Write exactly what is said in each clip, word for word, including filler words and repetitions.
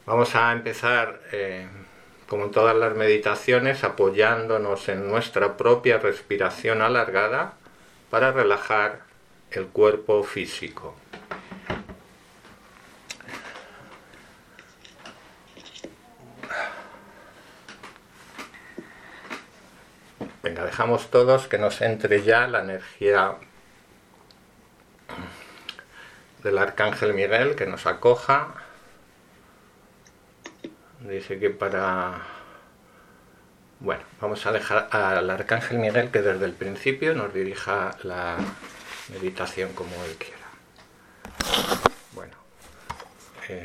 Vamos a empezar, eh, como en todas las meditaciones, apoyándonos en nuestra propia respiración alargada para relajar el cuerpo físico. Venga, dejamos todos que nos entre ya la energía del Arcángel Miguel, que nos acoja. Dice que para... Bueno, vamos a dejar al Arcángel Miguel que desde el principio nos dirija la meditación como él quiera. Bueno. Eh,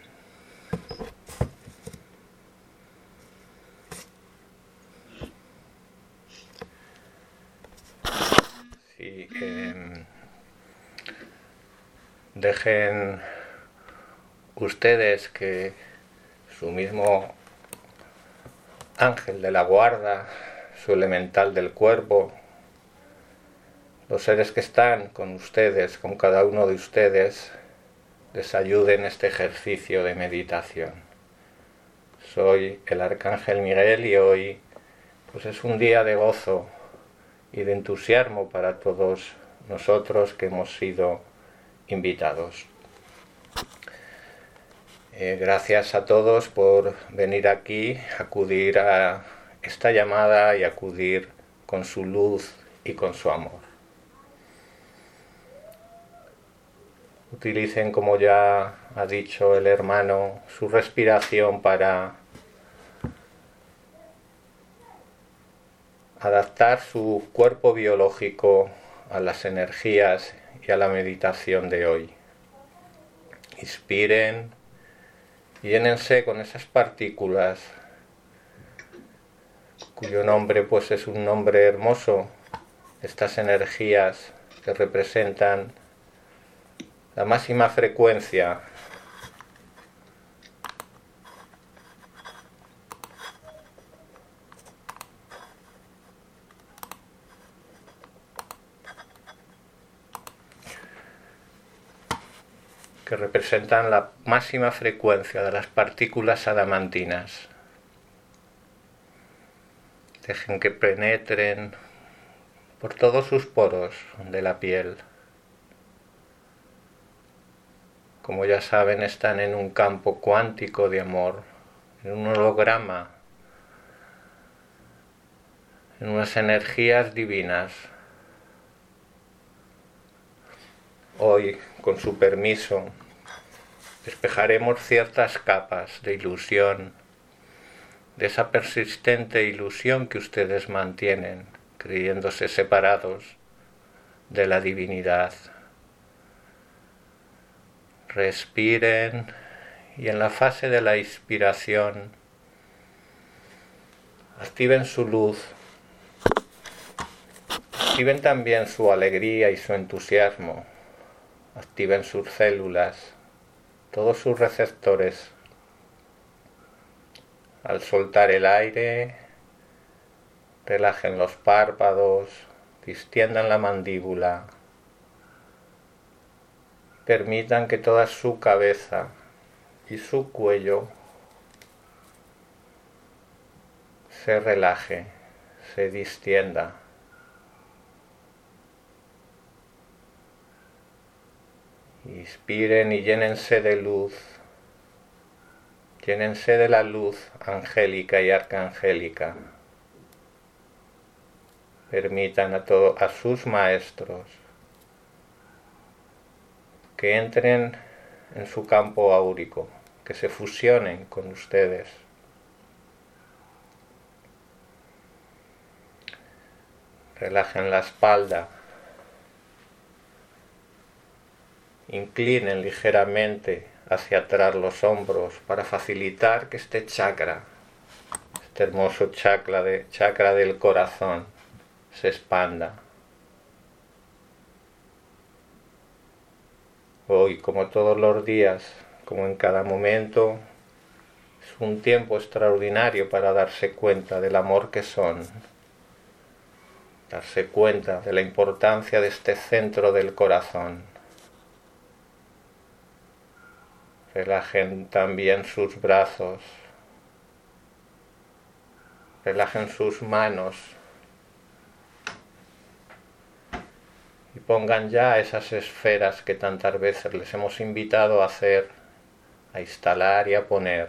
sí, eh, dejen ustedes que su mismo ángel de la guarda, su elemental del cuerpo, los seres que están con ustedes, con cada uno de ustedes, les ayuden en este ejercicio de meditación. Soy el Arcángel Miguel y hoy pues es un día de gozo y de entusiasmo para todos nosotros que hemos sido invitados. Eh, gracias a todos por venir aquí, acudir a esta llamada y acudir con su luz y con su amor. Utilicen, como ya ha dicho el hermano, su respiración para adaptar su cuerpo biológico a las energías y a la meditación de hoy. Inspiren. Llénense con esas partículas, cuyo nombre pues es un nombre hermoso, estas energías que representan la máxima frecuencia que representan la máxima frecuencia de las partículas adamantinas. Dejen que penetren por todos sus poros de la piel. Como ya saben, están en un campo cuántico de amor, en un holograma, en unas energías divinas. Hoy, con su permiso, despejaremos ciertas capas de ilusión, de esa persistente ilusión que ustedes mantienen, creyéndose separados de la divinidad. Respiren y en la fase de la inspiración activen su luz, activen también su alegría y su entusiasmo. Activen sus células, todos sus receptores. Al soltar el aire, relajen los párpados, distiendan la mandíbula. Permitan que toda su cabeza y su cuello se relaje, se distienda. Inspiren y llénense de luz, llénense de la luz angélica y arcangélica. Permitan a, todo, a sus maestros que entren en su campo áurico, que se fusionen con ustedes. Relajen la espalda. Inclinen ligeramente hacia atrás los hombros para facilitar que este chakra, este hermoso chakra, de, chakra del corazón, se expanda. Hoy, como todos los días, como en cada momento, es un tiempo extraordinario para darse cuenta del amor que son, darse cuenta de la importancia de este centro del corazón. Relajen también sus brazos, relajen sus manos y pongan ya esas esferas que tantas veces les hemos invitado a hacer, a instalar y a poner.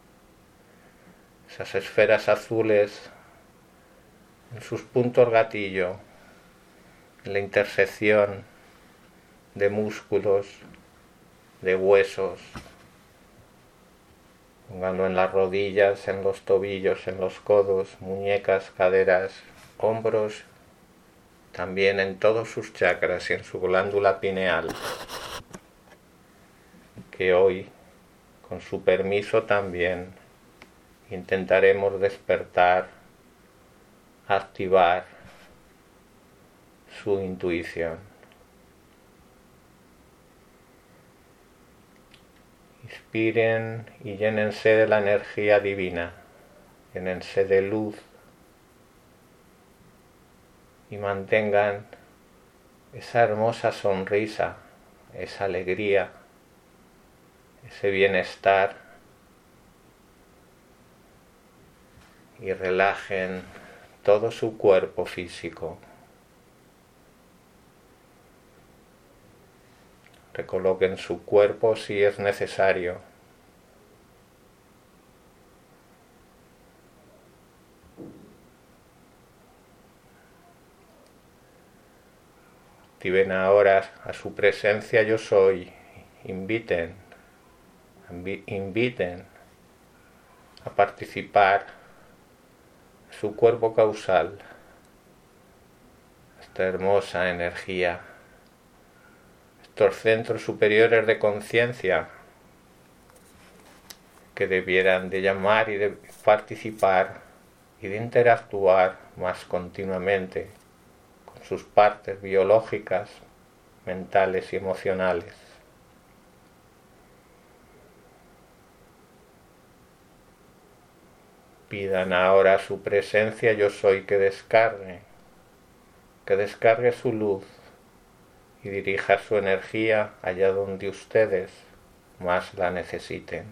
Esas esferas azules en sus puntos gatillo, en la intersección de músculos, de huesos. Pónganlo en las rodillas, en los tobillos, en los codos, muñecas, caderas, hombros, también en todos sus chakras y en su glándula pineal, que hoy, con su permiso también, intentaremos despertar, activar su intuición. Inspiren y llénense de la energía divina, llénense de luz y mantengan esa hermosa sonrisa, esa alegría, ese bienestar y relajen todo su cuerpo físico. Recoloquen su cuerpo si es necesario. Activen ahora a su presencia yo soy. Inviten, inviten a participar su cuerpo causal, esta hermosa energía, estos centros superiores de conciencia que debieran de llamar y de participar y de interactuar más continuamente con sus partes biológicas, mentales y emocionales. Pidan ahora su presencia yo soy que descargue, que descargue su luz y dirija su energía allá donde ustedes más la necesiten.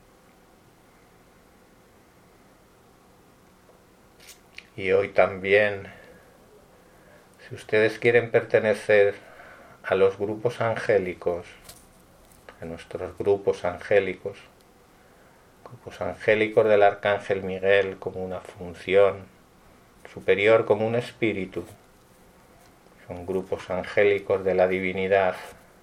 Y hoy también, si ustedes quieren pertenecer a los grupos angélicos, a nuestros grupos angélicos, grupos angélicos del Arcángel Miguel como una función superior, como un espíritu, son grupos angélicos de la divinidad.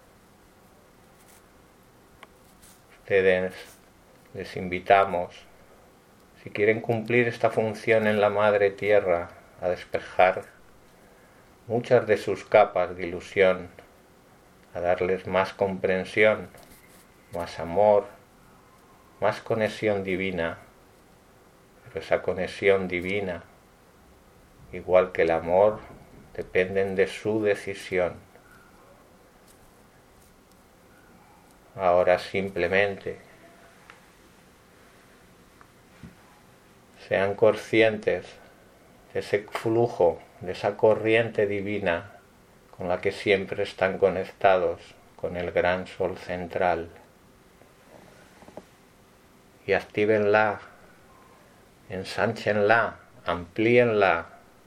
Ustedes les invitamos, si quieren cumplir esta función en la Madre Tierra, a despejar muchas de sus capas de ilusión, a darles más comprensión, más amor, más conexión divina. Pero esa conexión divina, igual que el amor, dependen de su decisión. Ahora simplemente sean conscientes de ese flujo, de esa corriente divina con la que siempre están conectados con el gran sol central. Y actívenla, ensánchenla, amplíenla,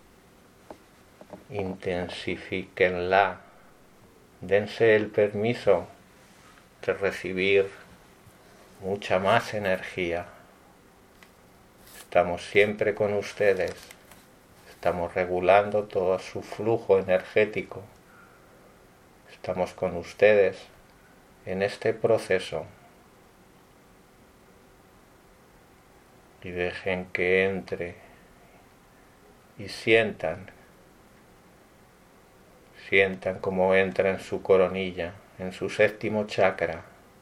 intensifíquenla, dense el permiso de recibir mucha más energía. Estamos siempre con ustedes, estamos regulando todo su flujo energético, estamos con ustedes en este proceso. Y dejen que entre y sientan, sientan cómo entra en su coronilla, en su séptimo chakra,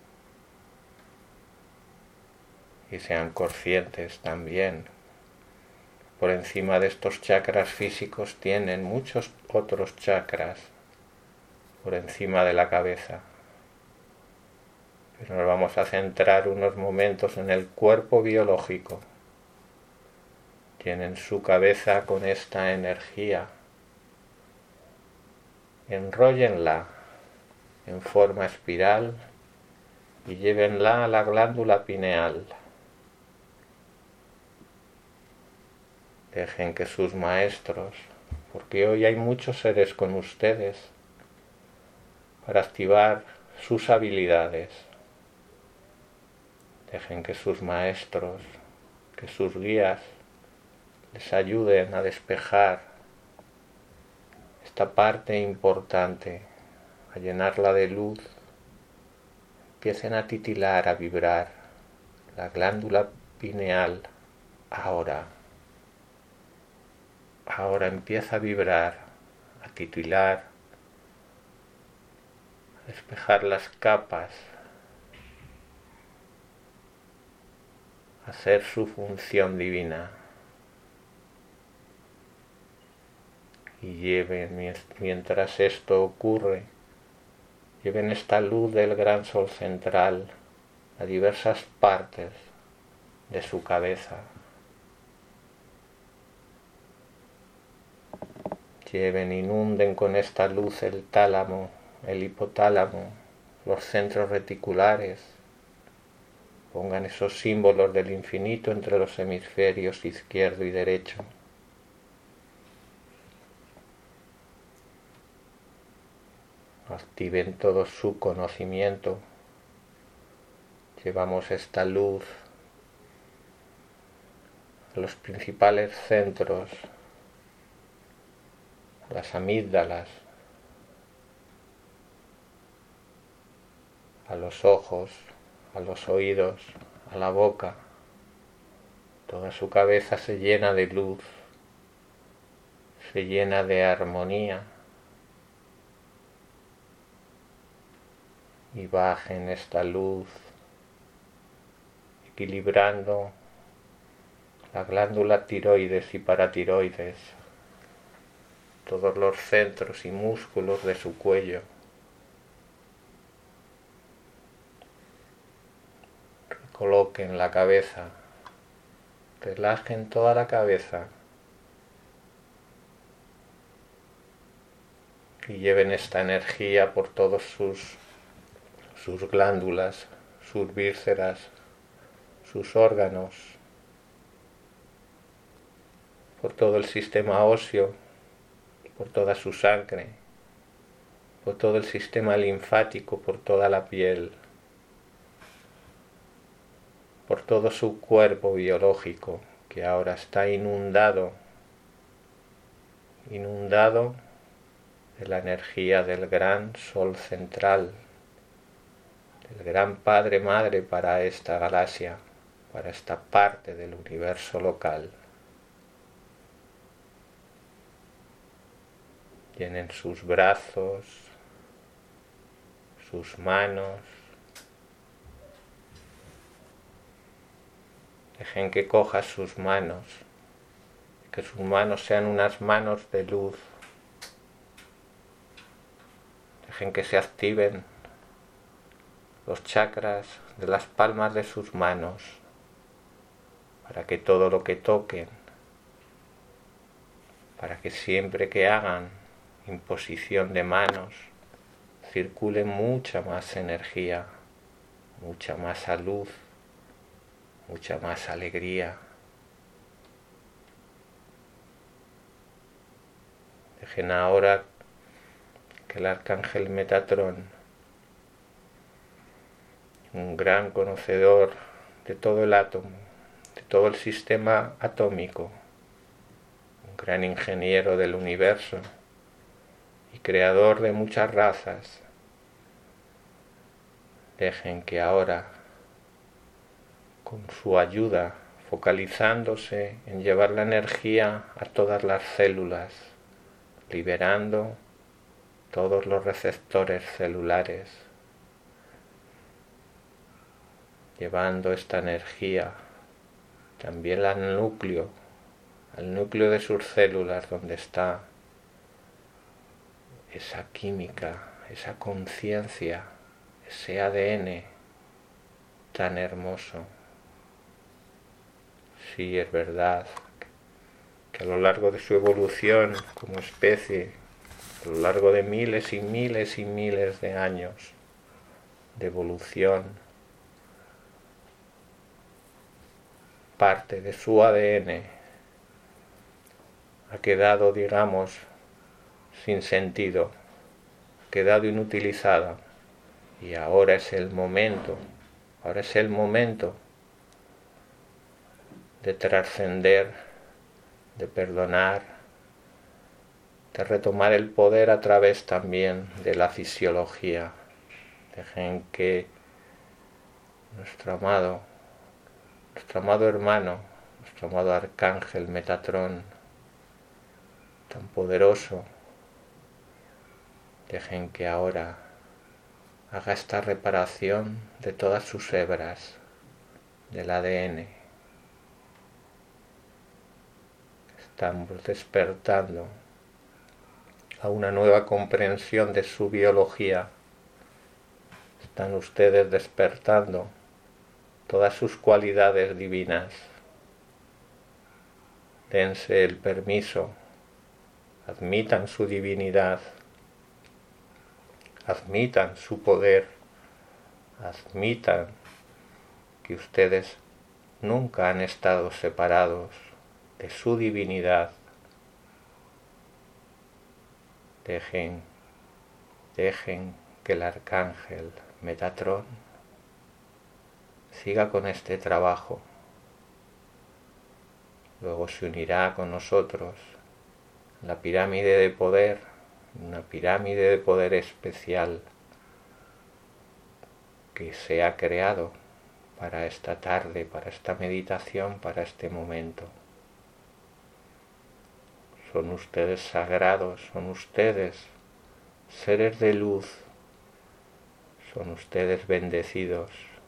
y sean conscientes también. Por encima de estos chakras físicos tienen muchos otros chakras por encima de la cabeza. Pero nos vamos a centrar unos momentos en el cuerpo biológico. Tienen su cabeza con esta energía. Enróllenla en forma espiral y llévenla a la glándula pineal. Dejen que sus maestros, porque hoy hay muchos seres con ustedes, para activar sus habilidades. Dejen que sus maestros, que sus guías, les ayuden a despejar esta parte importante, a llenarla de luz. Empiecen a titilar, a vibrar la glándula pineal. Ahora, ahora empieza a vibrar, a titilar, a despejar las capas, a hacer su función divina. Y lleven, mientras esto ocurre, lleven esta luz del gran sol central a diversas partes de su cabeza. Lleven, inunden con esta luz el tálamo, el hipotálamo, los centros reticulares. Pongan esos símbolos del infinito entre los hemisferios izquierdo y derecho. Activen todo su conocimiento. Llevamos esta luz a los principales centros, a las amígdalas, a los ojos, a los oídos, a la boca. Toda su cabeza se llena de luz, se llena de armonía. Y bajen esta luz, equilibrando la glándula tiroides y paratiroides, todos los centros y músculos de su cuello. Coloquen la cabeza, relajen toda la cabeza y lleven esta energía por todos sus sus glándulas, sus vísceras, sus órganos, por todo el sistema óseo, por toda su sangre, por todo el sistema linfático, por toda la piel, por todo su cuerpo biológico que ahora está inundado, inundado de la energía del gran sol central, el gran Padre Madre para esta galaxia, para esta parte del universo local. Llenen sus brazos, sus manos. Dejen que coja sus manos, que sus manos sean unas manos de luz. Dejen que se activen los chakras de las palmas de sus manos, para que todo lo que toquen, para que siempre que hagan imposición de manos, circule mucha más energía, mucha más luz, mucha más alegría. Dejen ahora que el arcángel Metatrón, un gran conocedor de todo el átomo, de todo el sistema atómico, un gran ingeniero del universo y creador de muchas razas, dejen que ahora, con su ayuda, focalizándose en llevar la energía a todas las células, liberando todos los receptores celulares, llevando esta energía también al núcleo, al núcleo de sus células, donde está esa química, esa conciencia, ese A D N tan hermoso. Sí, es verdad que a lo largo de su evolución como especie, a lo largo de miles y miles y miles de años de evolución, parte de su A D N ha quedado, digamos, sin sentido, ha quedado inutilizada, y ahora es el momento, ahora es el momento de trascender, de perdonar, de retomar el poder a través también de la fisiología. Dejen que nuestro amado, nuestro amado hermano, nuestro amado arcángel Metatrón, tan poderoso, dejen que ahora haga esta reparación de todas sus hebras del A D N. Estamos despertando a una nueva comprensión de su biología. Están ustedes despertando todas sus cualidades divinas. Dense el permiso, admitan su divinidad, admitan su poder, admitan que ustedes nunca han estado separados de su divinidad. Dejen, dejen que el arcángel Metatrón siga con este trabajo. Luego se unirá con nosotros en la pirámide de poder, una pirámide de poder especial que se ha creado para esta tarde, para esta meditación, para este momento. Son ustedes sagrados, son ustedes seres de luz, son ustedes bendecidos.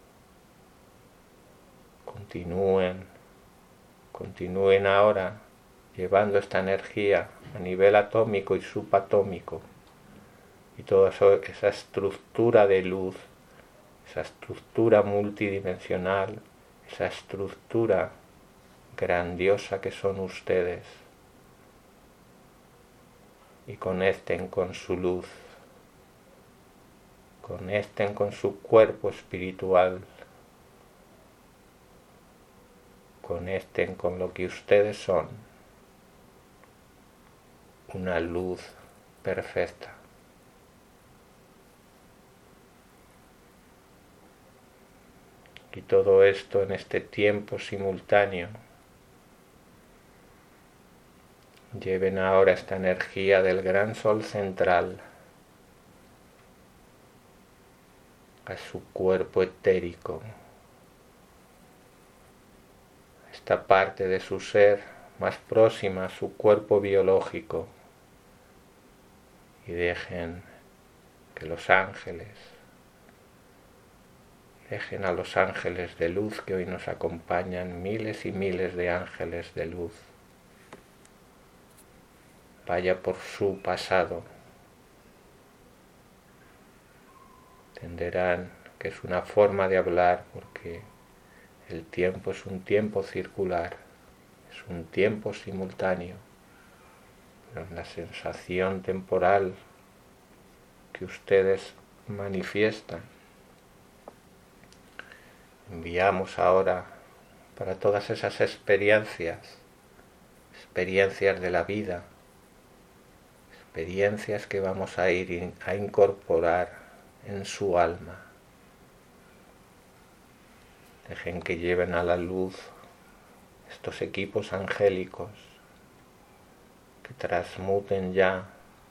Continúen, continúen ahora llevando esta energía a nivel atómico y subatómico, y toda esa estructura de luz, esa estructura multidimensional, esa estructura grandiosa que son ustedes, y conecten con su luz, conecten con su cuerpo espiritual, conecten con lo que ustedes son, una luz perfecta. Y todo esto en este tiempo simultáneo. Lleven ahora esta energía del gran sol central a su cuerpo etérico, esta parte de su ser más próxima a su cuerpo biológico, y dejen que los ángeles, dejen a los ángeles de luz que hoy nos acompañan, miles y miles de ángeles de luz, vaya por su pasado. Entenderán que es una forma de hablar porque el tiempo es un tiempo circular, es un tiempo simultáneo, pero en la sensación temporal que ustedes manifiestan, enviamos ahora para todas esas experiencias, experiencias de la vida, experiencias que vamos a ir a incorporar en su alma. Dejen que lleven a la luz estos equipos angélicos, que transmuten ya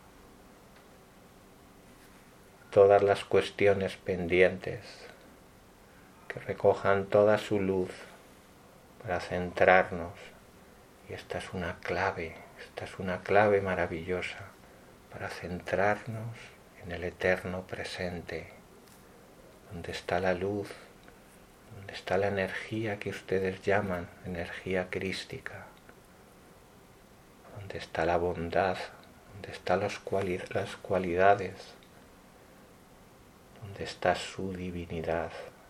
todas las cuestiones pendientes, que recojan toda su luz para centrarnos. Y esta es una clave, esta es una clave maravillosa para centrarnos en el eterno presente, donde está la luz, donde está la energía que ustedes llaman energía crística, donde está la bondad, donde están las cualidades, donde está su divinidad.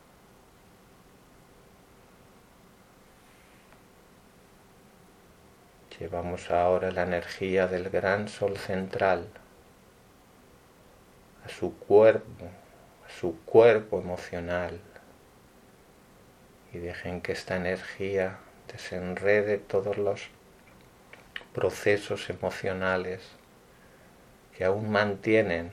Llevamos ahora la energía del gran sol central a su cuerpo, a su cuerpo emocional, y dejen que esta energía desenrede todos los procesos emocionales que aún mantienen,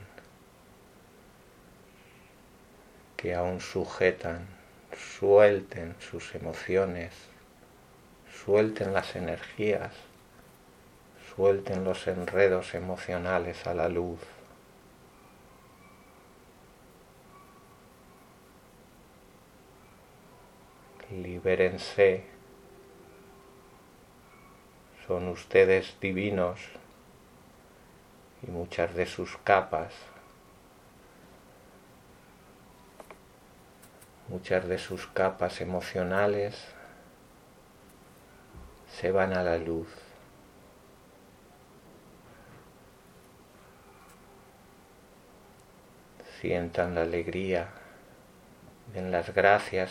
que aún sujetan. Suelten sus emociones, suelten las energías, suelten los enredos emocionales a la luz. Libérense. Son ustedes divinos y muchas de sus capas, muchas de sus capas emocionales se van a la luz. Sientan la alegría, den las gracias,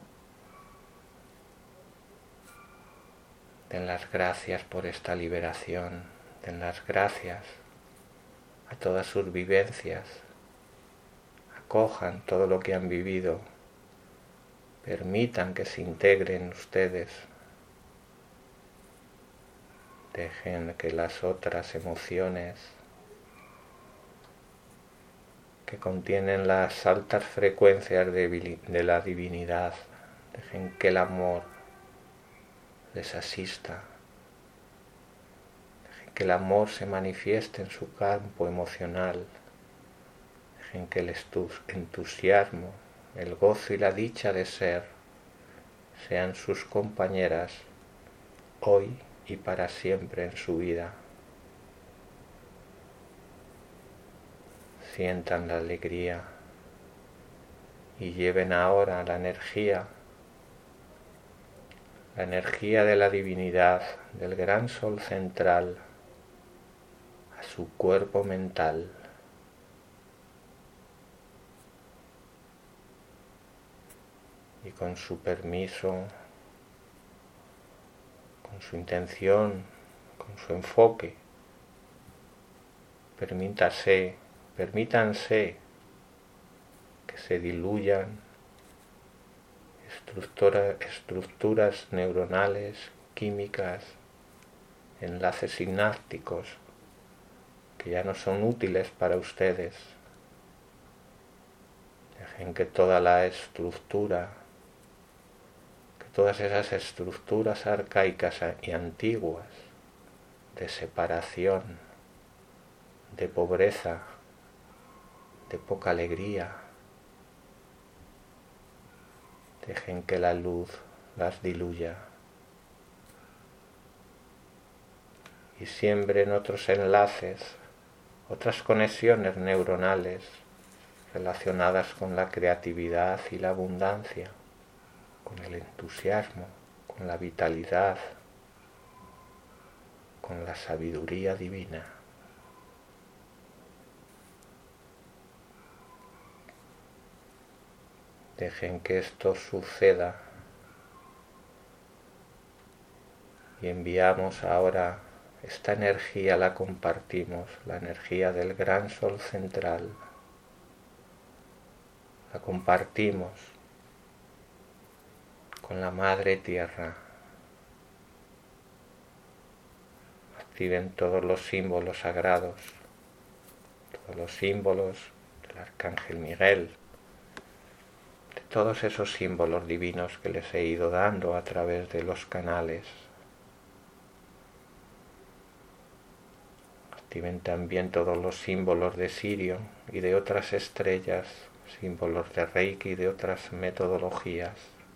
den las gracias por esta liberación, den las gracias a todas sus vivencias, acojan todo lo que han vivido, permitan que se integren ustedes, dejen que las otras emociones que contienen las altas frecuencias de, de la divinidad, dejen que el amor les asista, dejen que el amor se manifieste en su campo emocional, dejen que el entusiasmo, el gozo y la dicha de ser sean sus compañeras hoy y para siempre en su vida. Sientan la alegría y lleven ahora la energía, la energía de la divinidad, del gran sol central, a su cuerpo mental. Y con su permiso, con su intención, con su enfoque, permítase Permítanse que se diluyan estructura, estructuras neuronales, químicas, enlaces sinápticos que ya no son útiles para ustedes. Dejen que toda la estructura, que todas esas estructuras arcaicas y antiguas de separación, de pobreza, de poca alegría, dejen que la luz las diluya y siembren otros enlaces, otras conexiones neuronales relacionadas con la creatividad y la abundancia, con el entusiasmo, con la vitalidad, con la sabiduría divina. Dejen que esto suceda y enviamos ahora esta energía, la compartimos, la energía del gran sol central, la compartimos con la Madre Tierra. Activen todos los símbolos sagrados, todos los símbolos del Arcángel Miguel, todos esos símbolos divinos que les he ido dando a través de los canales. Activen también todos los símbolos de Sirio y de otras estrellas, símbolos de Reiki y de otras metodologías.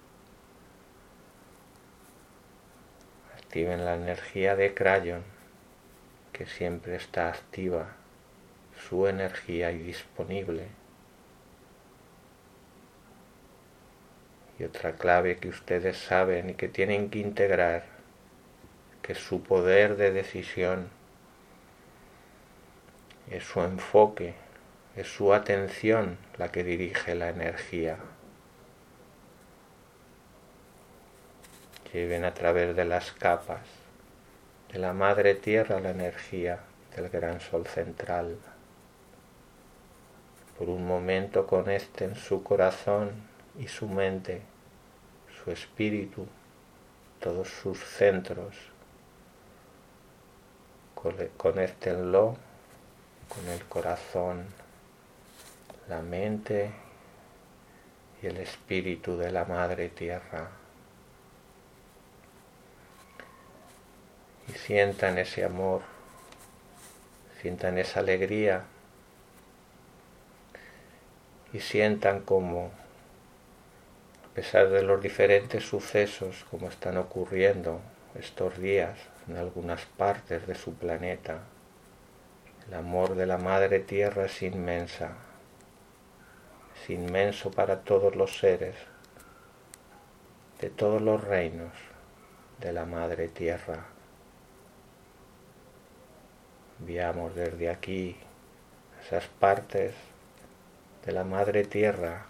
Activen la energía de Crayon, que siempre está activa, su energía y disponible. Y otra clave que ustedes saben y que tienen que integrar, que es su poder de decisión, es su enfoque, es su atención la que dirige la energía. Lleven a través de las capas de la Madre Tierra la energía del gran sol central. Por un momento conecten su corazón y su mente, su espíritu todos sus centros. Conéctenlo con el corazón, la mente y el espíritu de la Madre Tierra. Y sientan ese amor, sientan esa alegría y sientan como, a pesar de los diferentes sucesos como están ocurriendo estos días en algunas partes de su planeta, el amor de la Madre Tierra es inmensa, es inmenso para todos los seres de todos los reinos de la Madre Tierra. Enviamos desde aquí esas partes de la Madre Tierra.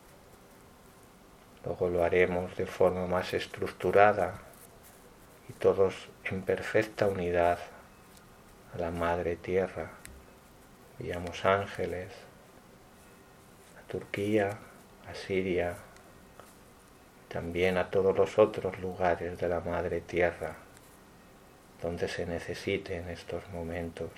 Luego lo haremos de forma más estructurada y todos en perfecta unidad a la Madre Tierra. Enviamos ángeles a Turquía, a Siria, también a todos los otros lugares de la Madre Tierra donde se necesite en estos momentos.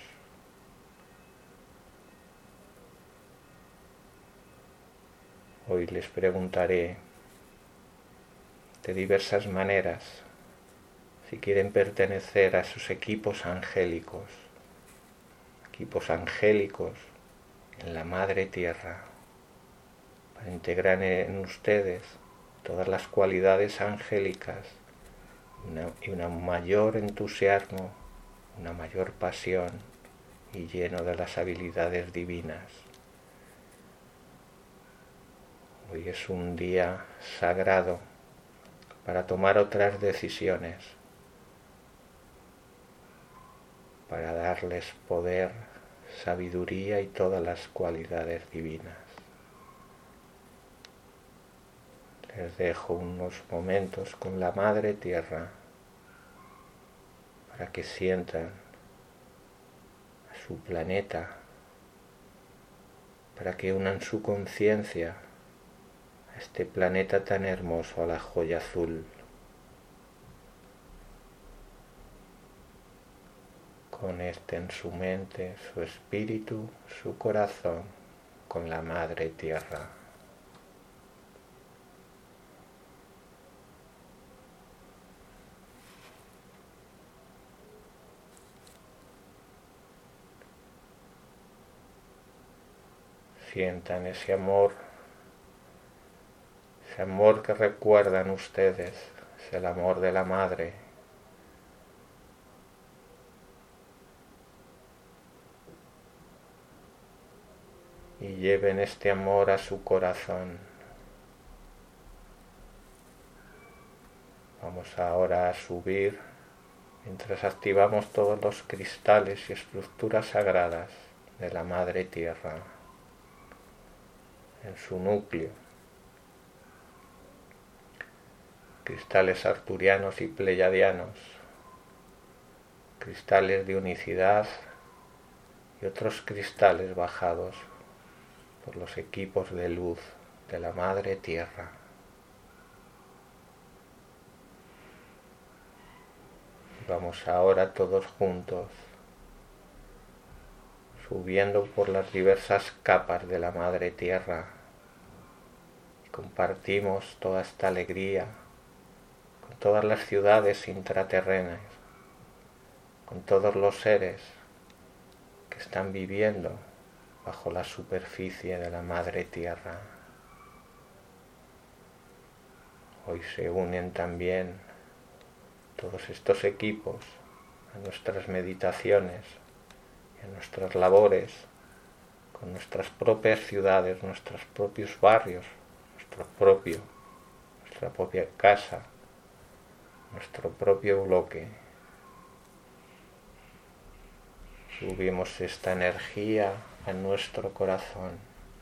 Hoy les preguntaré de diversas maneras si quieren pertenecer a esos equipos angélicos, equipos angélicos en la Madre Tierra, para integrar en ustedes todas las cualidades angélicas una, y un mayor entusiasmo, una mayor pasión y lleno de las habilidades divinas. Hoy es un día sagrado para tomar otras decisiones, para darles poder, sabiduría y todas las cualidades divinas. Les dejo unos momentos con la Madre Tierra para que sientan a su planeta, para que unan su conciencia a este planeta tan hermoso, a la joya azul. Conecten su mente, su espíritu, su corazón con la Madre Tierra. Sientan ese amor, ese amor que recuerdan ustedes, es el amor de la Madre. Y lleven este amor a su corazón. Vamos ahora a subir, mientras activamos todos los cristales y estructuras sagradas de la Madre Tierra en su núcleo. Cristales arturianos y pleyadianos, cristales de unicidad y otros cristales bajados por los equipos de luz de la Madre Tierra. Vamos ahora todos juntos, subiendo por las diversas capas de la Madre Tierra. Compartimos toda esta alegría con todas las ciudades intraterrenas, con todos los seres que están viviendo bajo la superficie de la Madre Tierra. Hoy se unen también todos estos equipos a nuestras meditaciones y a nuestras labores con nuestras propias ciudades, nuestros propios barrios, nuestro propio, nuestra propia casa, nuestro propio bloque. Subimos esta energía a nuestro corazón.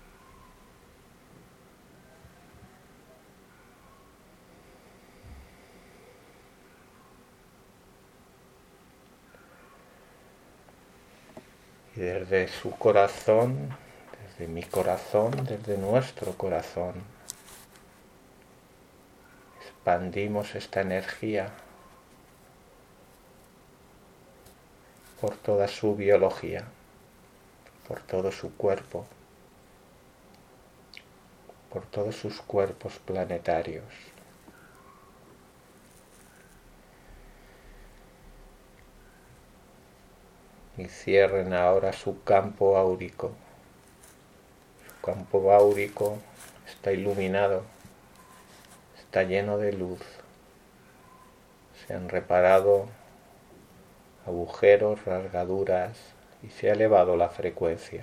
Y desde su corazón, desde mi corazón, desde nuestro corazón, expandimos esta energía por toda su biología, por todo su cuerpo, por todos sus cuerpos planetarios. Y cierren ahora su campo áurico. Su campo áurico está iluminado, está lleno de luz. Se han reparado agujeros, rasgaduras y se ha elevado la frecuencia.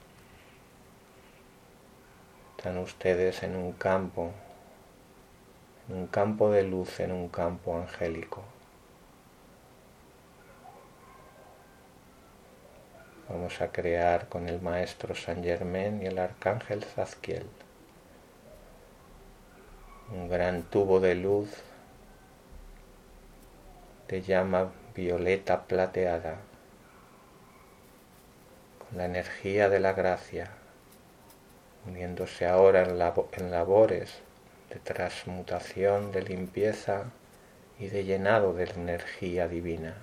Están ustedes en un campo, en un campo de luz, en un campo angélico. Vamos a crear con el Maestro Saint Germain y el Arcángel Zadkiel un gran tubo de luz de llama violeta plateada, con la energía de la gracia, uniéndose ahora en, labo- en labores de transmutación, de limpieza y de llenado de la energía divina.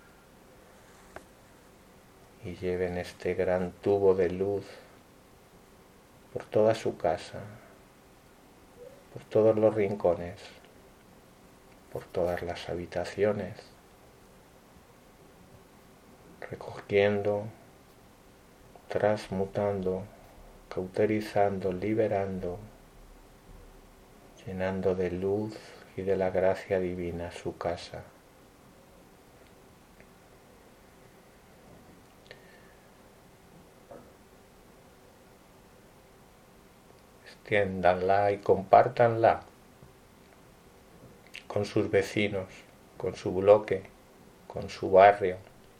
Y lleven este gran tubo de luz por toda su casa, por todos los rincones, por todas las habitaciones, recogiendo, transmutando, cauterizando, liberando, llenando de luz y de la gracia divina su casa. Extiéndanla y compártanla con sus vecinos, con su bloque, con su barrio.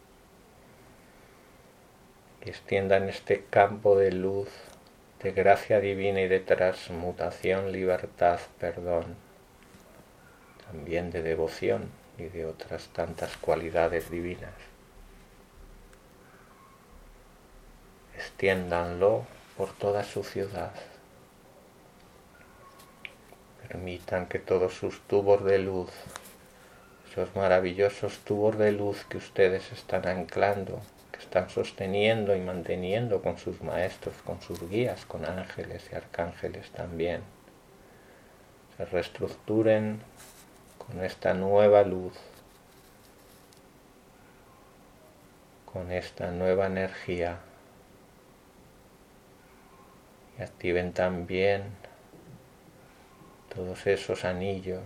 Y extiendan este campo de luz, de gracia divina y de transmutación, libertad, perdón, también de devoción y de otras tantas cualidades divinas. Extiéndanlo por toda su ciudad. Permitan que todos sus tubos de luz, esos maravillosos tubos de luz que ustedes están anclando, que están sosteniendo y manteniendo con sus maestros, con sus guías, con ángeles y arcángeles también, se reestructuren con esta nueva luz, con esta nueva energía, y activen también todos esos anillos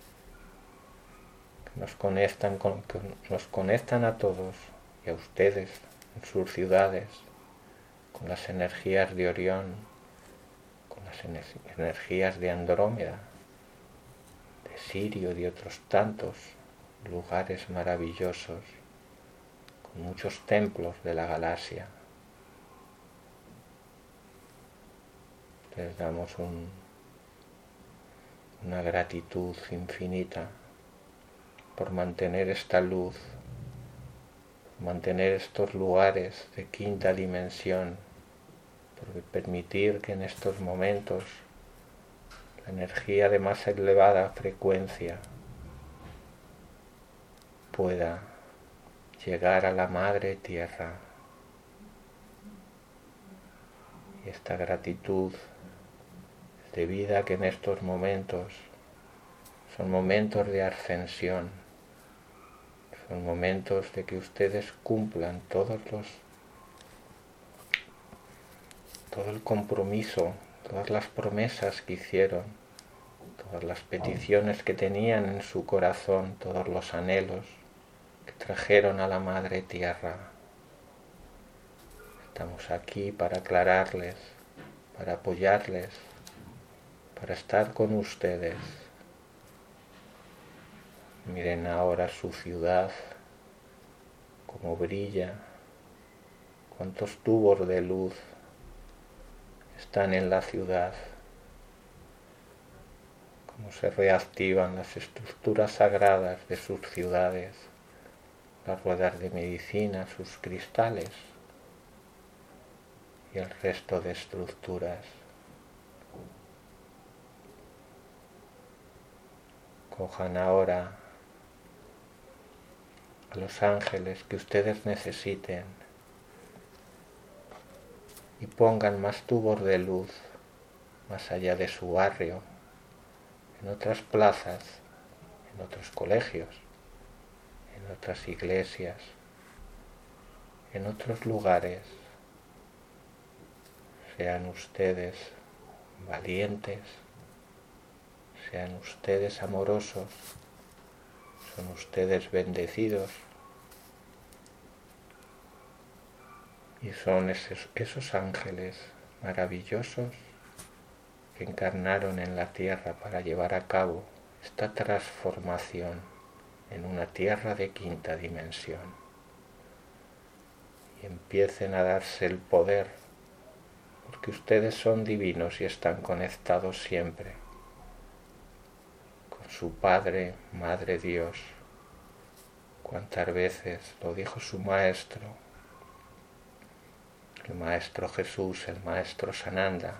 que nos conectan, con, que nos conectan a todos y a ustedes en sus ciudades, con las energías de Orión, con las energías de Andrómeda, de Sirio y de otros tantos lugares maravillosos, con muchos templos de la galaxia. Les damos un, una gratitud infinita por mantener esta luz, mantener estos lugares de quinta dimensión, por permitir que en estos momentos la energía de más elevada frecuencia pueda llegar a la Madre Tierra. Y esta gratitud es debida a que en estos momentos son momentos de ascensión, son momentos de que ustedes cumplan todos los, todo el compromiso, todas las promesas que hicieron, todas las peticiones que tenían en su corazón, todos los anhelos que trajeron a la Madre Tierra. Estamos aquí para aclararles, para apoyarles, para estar con ustedes. Miren ahora su ciudad, cómo brilla, cuántos tubos de luz están en la ciudad, cómo se reactivan las estructuras sagradas de sus ciudades, las ruedas de medicina, sus cristales y el resto de estructuras. Cojan ahora a los ángeles que ustedes necesiten y pongan más tubos de luz más allá de su barrio, en otras plazas, en otros colegios, en otras iglesias, en otros lugares. Sean ustedes valientes, sean ustedes amorosos, son ustedes bendecidos y son esos, esos ángeles maravillosos que encarnaron en la tierra para llevar a cabo esta transformación en una tierra de quinta dimensión, y empiecen a darse el poder, porque ustedes son divinos y están conectados siempre con su Padre, Madre Dios. Cuántas veces lo dijo su Maestro, el Maestro Jesús, el Maestro Sananda.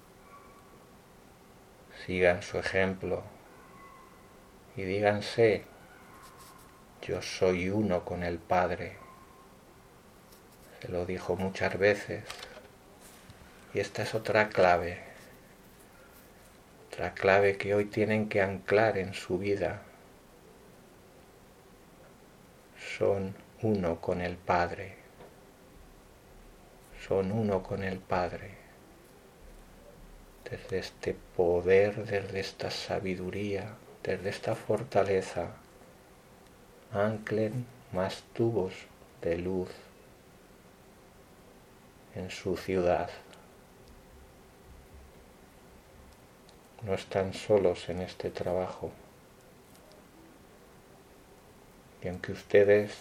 Sigan su ejemplo y díganse: yo soy uno con el Padre. Se lo dijo muchas veces, y esta es otra clave, otra clave que hoy tienen que anclar en su vida. Son uno con el Padre, son uno con el Padre. Desde este poder, desde esta sabiduría, desde esta fortaleza, anclen más tubos de luz en su ciudad. No están solos en este trabajo. Y aunque ustedes,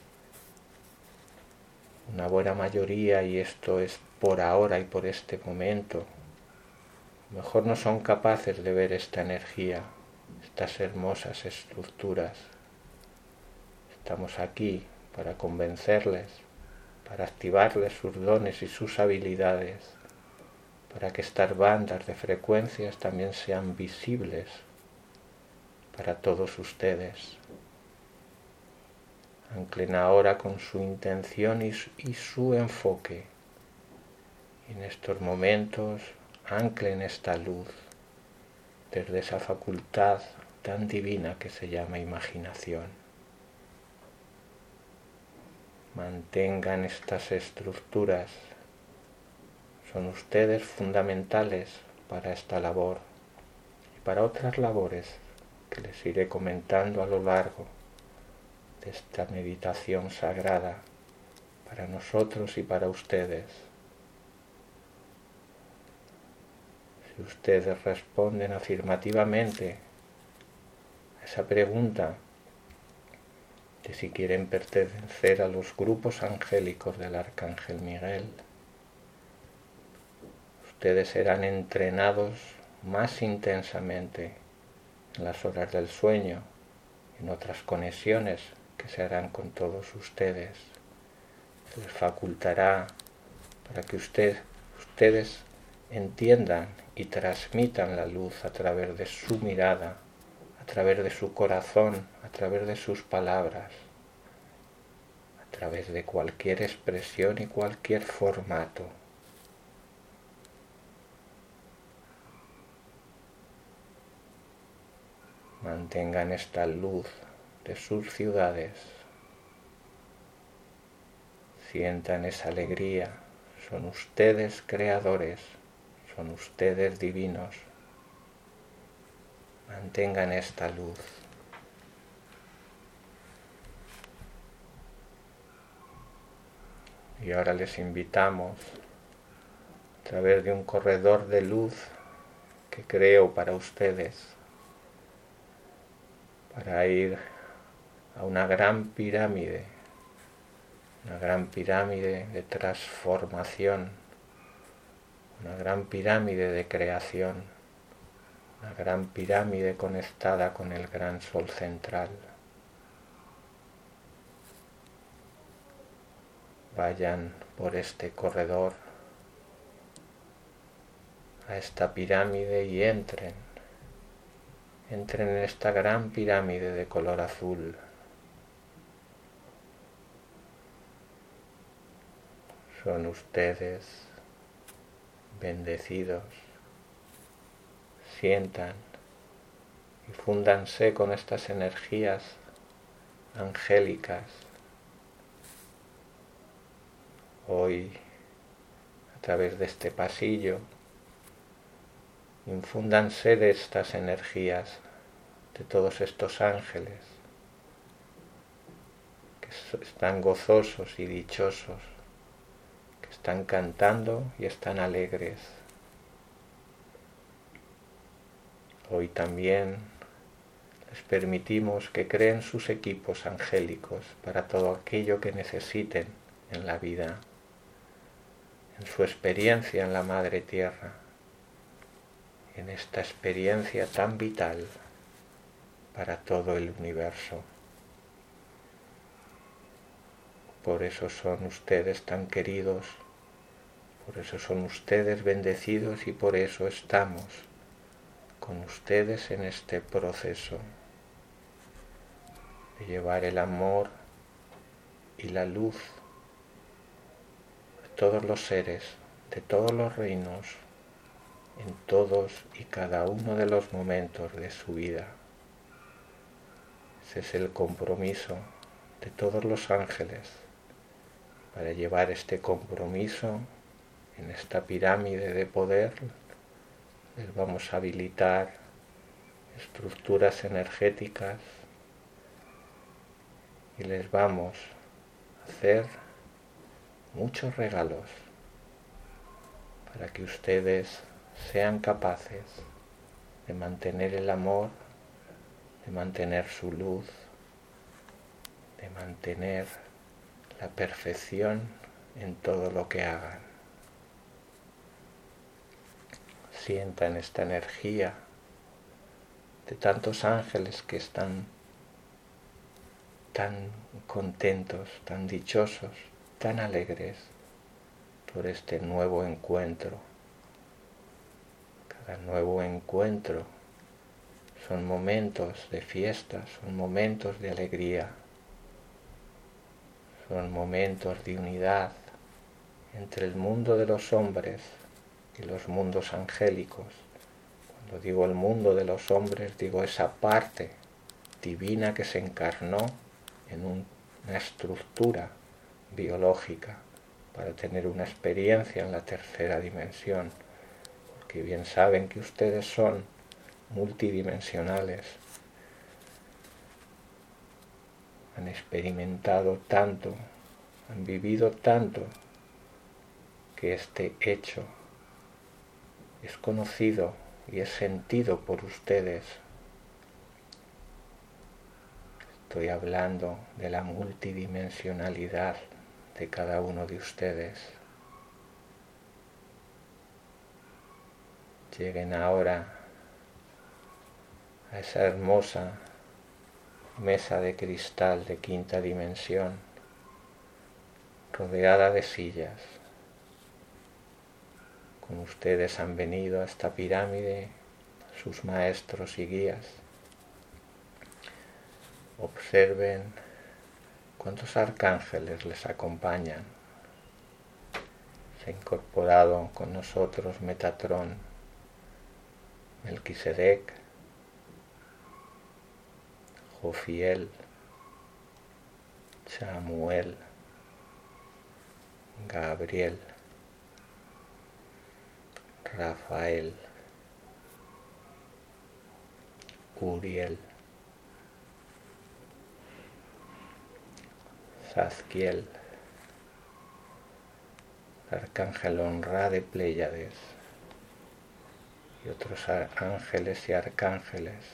una buena mayoría, y esto es por ahora y por este momento, mejor no son capaces de ver esta energía, estas hermosas estructuras. Estamos aquí para convencerles, para activarles sus dones y sus habilidades, para que estas bandas de frecuencias también sean visibles para todos ustedes. Anclen ahora con su intención y su, y su enfoque. Y en estos momentos anclen esta luz desde esa facultad tan divina que se llama imaginación. Mantengan estas estructuras. Son ustedes fundamentales para esta labor y para otras labores que les iré comentando a lo largo de esta meditación sagrada para nosotros y para ustedes. Si ustedes responden afirmativamente a esa pregunta de si quieren pertenecer a los grupos angélicos del Arcángel Miguel, ustedes serán entrenados más intensamente en las horas del sueño, en otras conexiones que se harán con todos ustedes. Se les facultará para que usted, ustedes entiendan y transmitan la luz a través de su mirada, a través de su corazón, a través de sus palabras, a través de cualquier expresión y cualquier formato. Mantengan esta luz de sus ciudades. Sientan esa alegría. Son ustedes creadores. Son ustedes divinos. Mantengan esta luz. Y ahora les invitamos a través de un corredor de luz que creo para ustedes, para ir a una gran pirámide, una gran pirámide de transformación, una gran pirámide de creación, una gran pirámide conectada con el gran sol central. Vayan por este corredor a esta pirámide y entren entren en esta gran pirámide de color azul. Son ustedes bendecidos. Sientan y fúndanse con estas energías angélicas. Hoy, a través de este pasillo, infúndanse de estas energías, de todos estos ángeles que están gozosos y dichosos, que están cantando y están alegres. Hoy también les permitimos que creen sus equipos angélicos para todo aquello que necesiten en la vida, en su experiencia en la Madre Tierra, en esta experiencia tan vital para todo el universo. Por eso son ustedes tan queridos, por eso son ustedes bendecidos y por eso estamos con ustedes en este proceso de llevar el amor y la luz a todos los seres, de todos los reinos, en todos y cada uno de los momentos de su vida. Ese es el compromiso de todos los ángeles. Para llevar este compromiso en esta pirámide de poder, les vamos a habilitar estructuras energéticas y les vamos a hacer muchos regalos para que ustedes sean capaces de mantener el amor, de mantener su luz, de mantener la perfección en todo lo que hagan. Sientan esta energía de tantos ángeles que están tan contentos, tan dichosos, tan alegres por este nuevo encuentro. Cada nuevo encuentro son momentos de fiesta, son momentos de alegría, son momentos de unidad entre el mundo de los hombres y los mundos angélicos. Cuando digo el mundo de los hombres, digo esa parte divina que se encarnó en un, una estructura biológica para tener una experiencia en la tercera dimensión, porque bien saben que ustedes son multidimensionales, han experimentado tanto, han vivido tanto, que este hecho es conocido y es sentido por ustedes. Estoy hablando de la multidimensionalidad de cada uno de ustedes. Lleguen ahora a esa hermosa mesa de cristal de quinta dimensión, rodeada de sillas. Con ustedes han venido a esta pirámide sus maestros y guías. Observen cuántos arcángeles les acompañan. Se ha incorporado con nosotros Metatrón, Melquisedec, Jofiel, Chamuel, Gabriel, Rafael, Uriel, Zadkiel, Arcángel Onra de Pléyades y otros ángeles y arcángeles.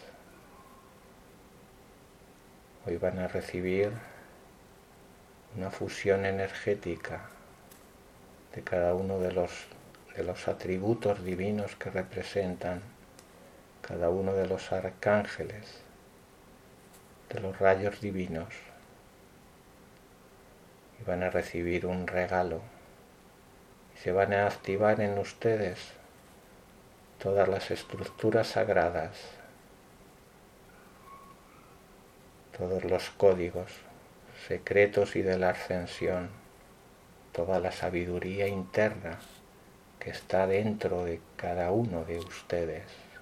Hoy van a recibir una fusión energética de cada uno de los, de los atributos divinos que representan cada uno de los arcángeles, de los rayos divinos, y van a recibir un regalo y se van a activar en ustedes todas las estructuras sagradas todos los códigos secretos y de la ascensión, toda la sabiduría interna que está dentro de cada uno de ustedes.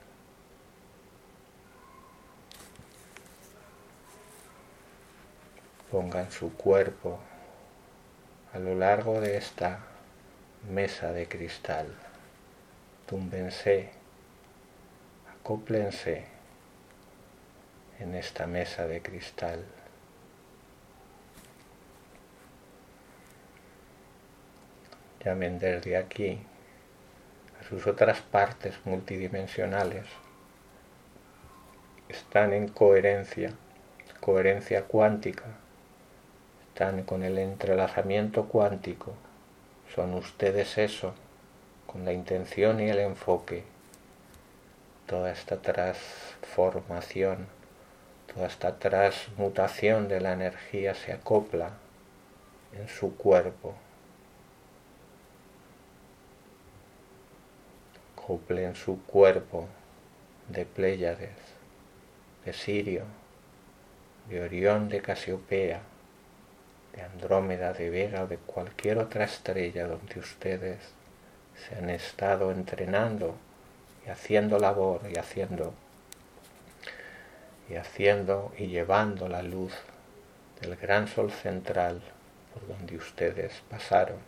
Pongan su cuerpo a lo largo de esta mesa de cristal. Túmbense, acóplense en esta mesa de cristal. Llamen desde aquí a sus otras partes multidimensionales. Están en coherencia, coherencia cuántica. Están con el entrelazamiento cuántico. Son ustedes eso, con la intención y el enfoque. Toda esta transformación, toda esta transmutación de la energía se acopla en su cuerpo. Acoplen su cuerpo de Pléyades, de Sirio, de Orión, de Casiopea, de Andrómeda, de Vega o de cualquier otra estrella donde ustedes se han estado entrenando y haciendo labor y haciendo y haciendo y llevando la luz del gran sol central por donde ustedes pasaron.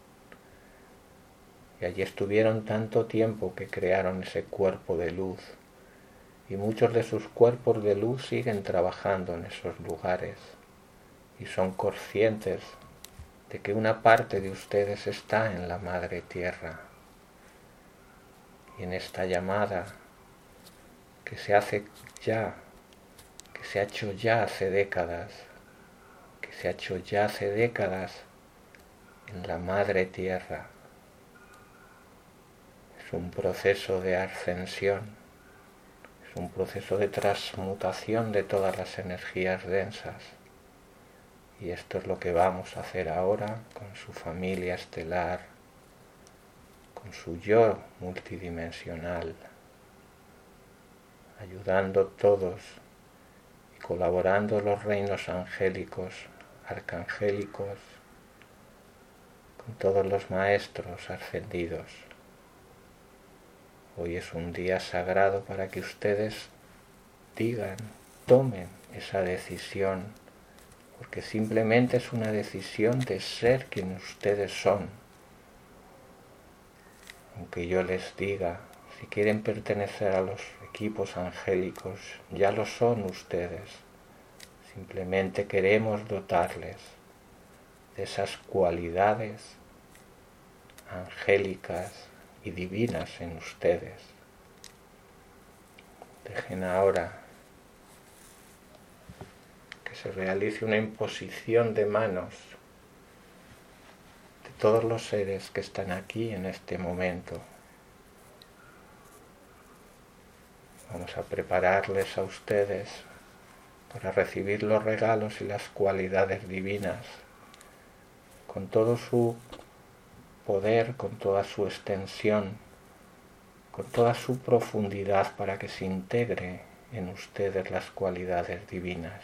Y allí estuvieron tanto tiempo que crearon ese cuerpo de luz, y muchos de sus cuerpos de luz siguen trabajando en esos lugares y son conscientes de que una parte de ustedes está en la Madre Tierra. Y en esta llamada que se hace ya, que se ha hecho ya hace décadas, que se ha hecho ya hace décadas en la Madre Tierra, es un proceso de ascensión, es un proceso de transmutación de todas las energías densas. Y esto es lo que vamos a hacer ahora con su familia estelar, con su yo multidimensional, ayudando todos y colaborando los reinos angélicos, arcangélicos, con todos los maestros ascendidos. Hoy es un día sagrado para que ustedes digan, tomen esa decisión, porque simplemente es una decisión de ser quien ustedes son. Aunque yo les diga, si quieren pertenecer a los equipos angélicos, ya lo son ustedes. Simplemente queremos dotarles de esas cualidades angélicas y divinas en ustedes. Dejen ahora que se realice una imposición de manos de todos los seres que están aquí en este momento. Vamos a prepararles a ustedes para recibir los regalos y las cualidades divinas, con todo su poder, con toda su extensión, con toda su profundidad, para que se integre en ustedes las cualidades divinas.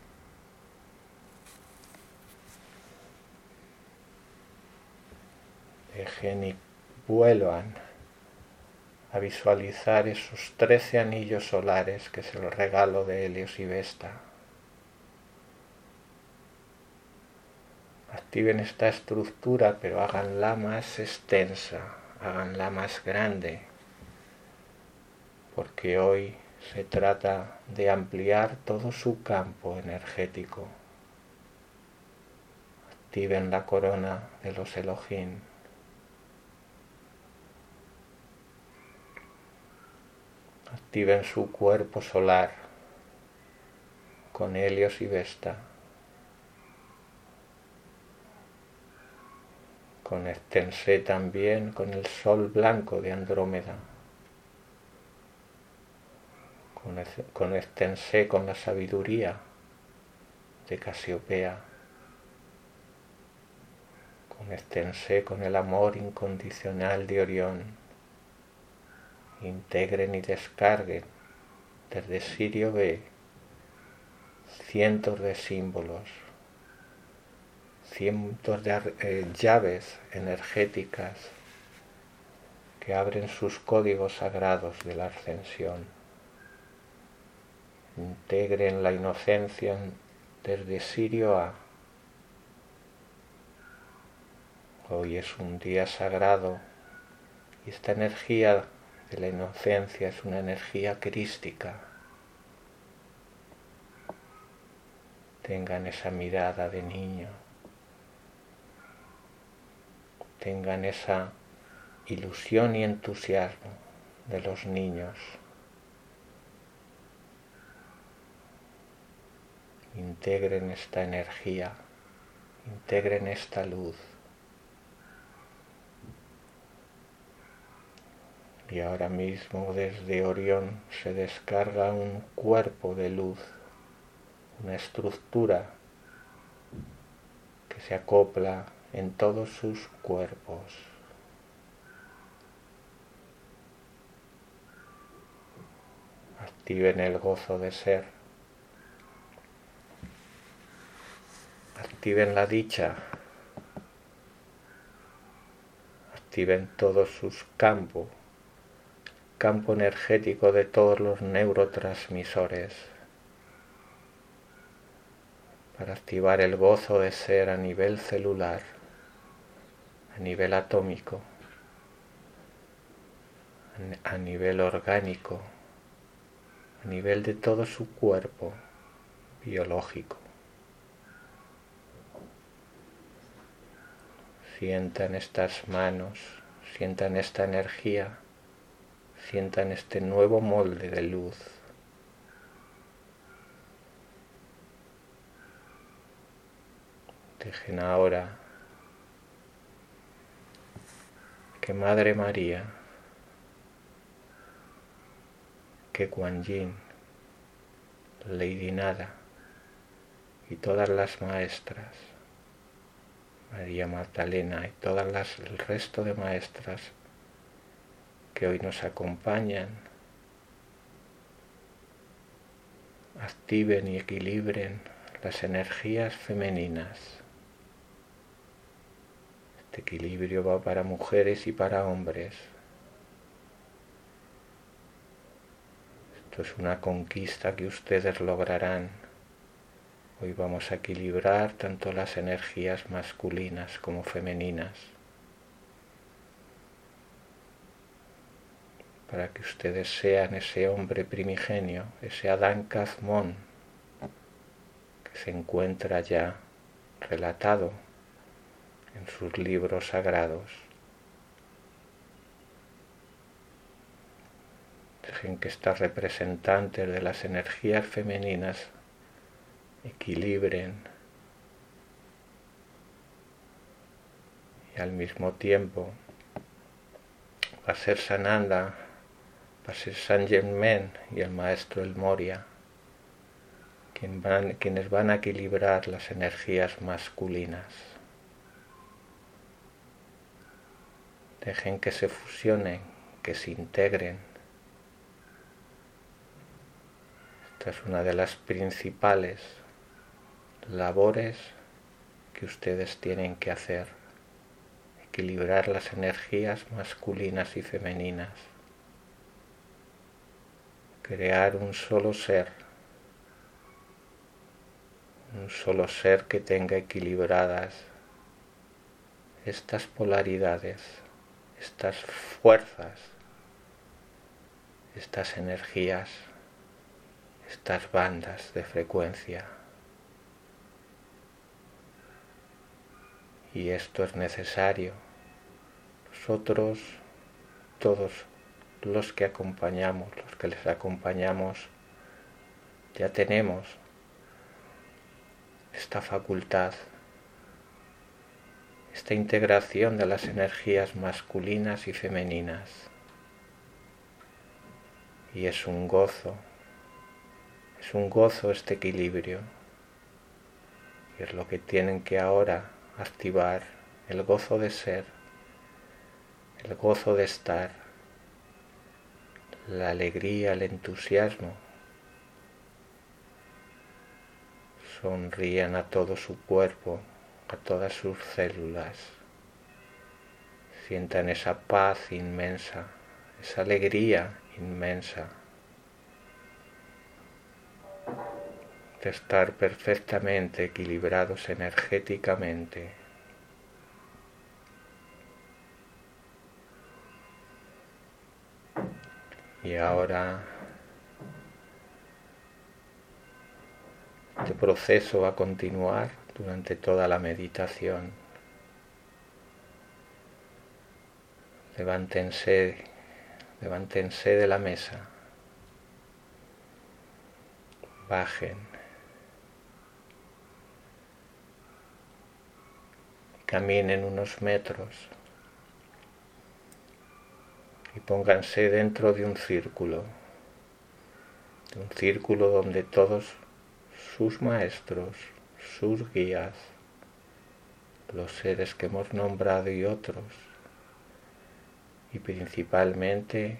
Dejen y vuelvan a visualizar esos trece anillos solares que es el regalo de Helios y Vesta. Activen esta estructura, pero háganla más extensa, háganla más grande, porque hoy se trata de ampliar todo su campo energético. Activen la corona de los Elohim. Activen su cuerpo solar con Helios y Vesta. Conéctense también con el sol blanco de Andrómeda. Conéctense con la sabiduría de Casiopea. Conéctense con el amor incondicional de Orión. Integren y descarguen desde Sirio B cientos de símbolos, cientos de eh, llaves energéticas que abren sus códigos sagrados de la ascensión. Integren la inocencia desde Sirio A. Hoy es un día sagrado y esta energía de la inocencia es una energía crística. Tengan esa mirada de niño, tengan esa ilusión y entusiasmo de los niños. Integren esta energía, integren esta luz. Y ahora mismo desde Orión se descarga un cuerpo de luz, una estructura que se acopla en todos sus cuerpos. Activen el gozo de ser. Activen la dicha. Activen todos sus campos, campo energético de todos los neurotransmisores, para activar el gozo de ser a nivel celular, a nivel atómico, a nivel orgánico, a nivel de todo su cuerpo biológico. Sientan estas manos, sientan esta energía, sientan este nuevo molde de luz. Dejen ahora que Madre María, que Kuan Yin, Lady Nada y todas las maestras, María Magdalena y todas las, el resto de maestras que hoy nos acompañan, activen y equilibren las energías femeninas. Este equilibrio va para mujeres y para hombres. Esto es una conquista que ustedes lograrán. Hoy vamos a equilibrar tanto las energías masculinas como femeninas, para que ustedes sean ese hombre primigenio, ese Adán Kazmón, que se encuentra ya relatado en sus libros sagrados. Dejen que estas representantes de las energías femeninas equilibren y al mismo tiempo va a ser Sananda, va a ser Saint Germain y el maestro El Moria quien van, quienes van a equilibrar las energías masculinas. Dejen que se fusionen, que se integren. Esta es una de las principales labores que ustedes tienen que hacer, equilibrar las energías masculinas y femeninas, crear un solo ser, un solo ser que tenga equilibradas estas polaridades, estas fuerzas, estas energías, estas bandas de frecuencia. Y esto es necesario. Nosotros, todos los que acompañamos, los que les acompañamos, ya tenemos esta facultad, esta integración de las energías masculinas y femeninas. Y es un gozo, es un gozo este equilibrio. Y es lo que tienen que ahora activar, el gozo de ser, el gozo de estar, la alegría, el entusiasmo sonrían a todo su cuerpo, a todas sus células. Sientan esa paz inmensa, esa alegría inmensa de estar perfectamente equilibrados energéticamente. Y ahora este proceso va a continuar durante toda la meditación. Levántense, levántense de la mesa, bajen, caminen unos metros y pónganse dentro de un círculo, de un círculo donde todos sus maestros, sus guías, los seres que hemos nombrado y otros, y principalmente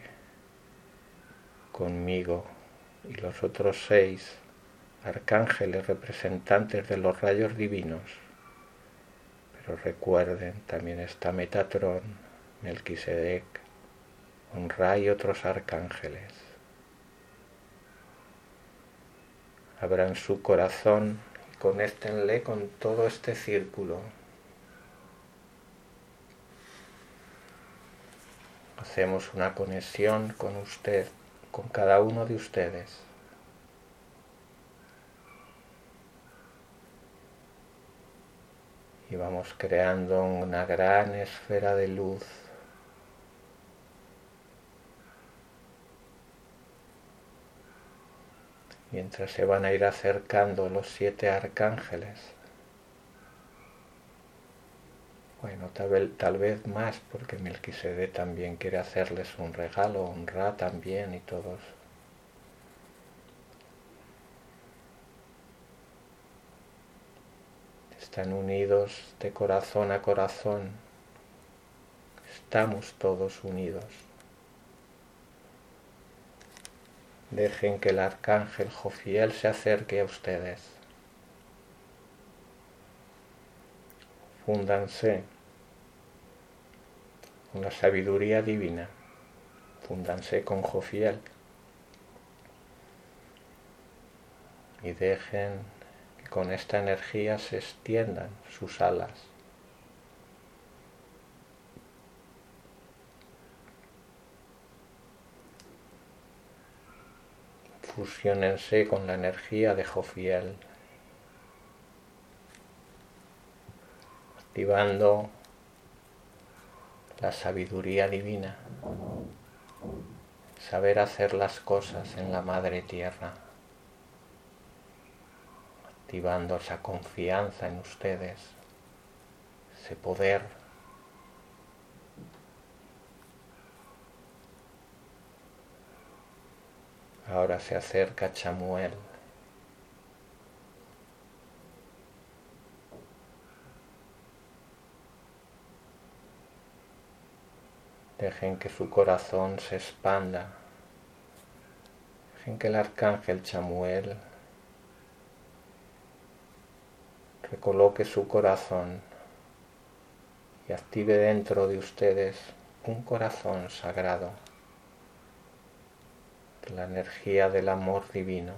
conmigo y los otros seis arcángeles representantes de los rayos divinos. Pero recuerden, también está Metatrón, Melquisedec, Onra y otros arcángeles. Abran su corazón y conéctenle con todo este círculo. Hacemos una conexión con usted, con cada uno de ustedes. Y vamos creando una gran esfera de luz. Mientras se van a ir acercando los siete arcángeles. Bueno, tal vez, tal vez más, porque Melquisedec también quiere hacerles un regalo, un Ra también y todos. Están unidos de corazón a corazón. Estamos todos unidos. Dejen que el arcángel Jofiel se acerque a ustedes. Fúndanse con la sabiduría divina. Fúndanse con Jofiel. Y dejen que con esta energía se extiendan sus alas. Fusiónense con la energía de Jofiel, activando la sabiduría divina, saber hacer las cosas en la Madre Tierra, activando esa confianza en ustedes, ese poder. Ahora se acerca Chamuel. Dejen que su corazón se expanda. Dejen que el arcángel Chamuel recoloque su corazón y active dentro de ustedes un corazón sagrado, la energía del amor divino.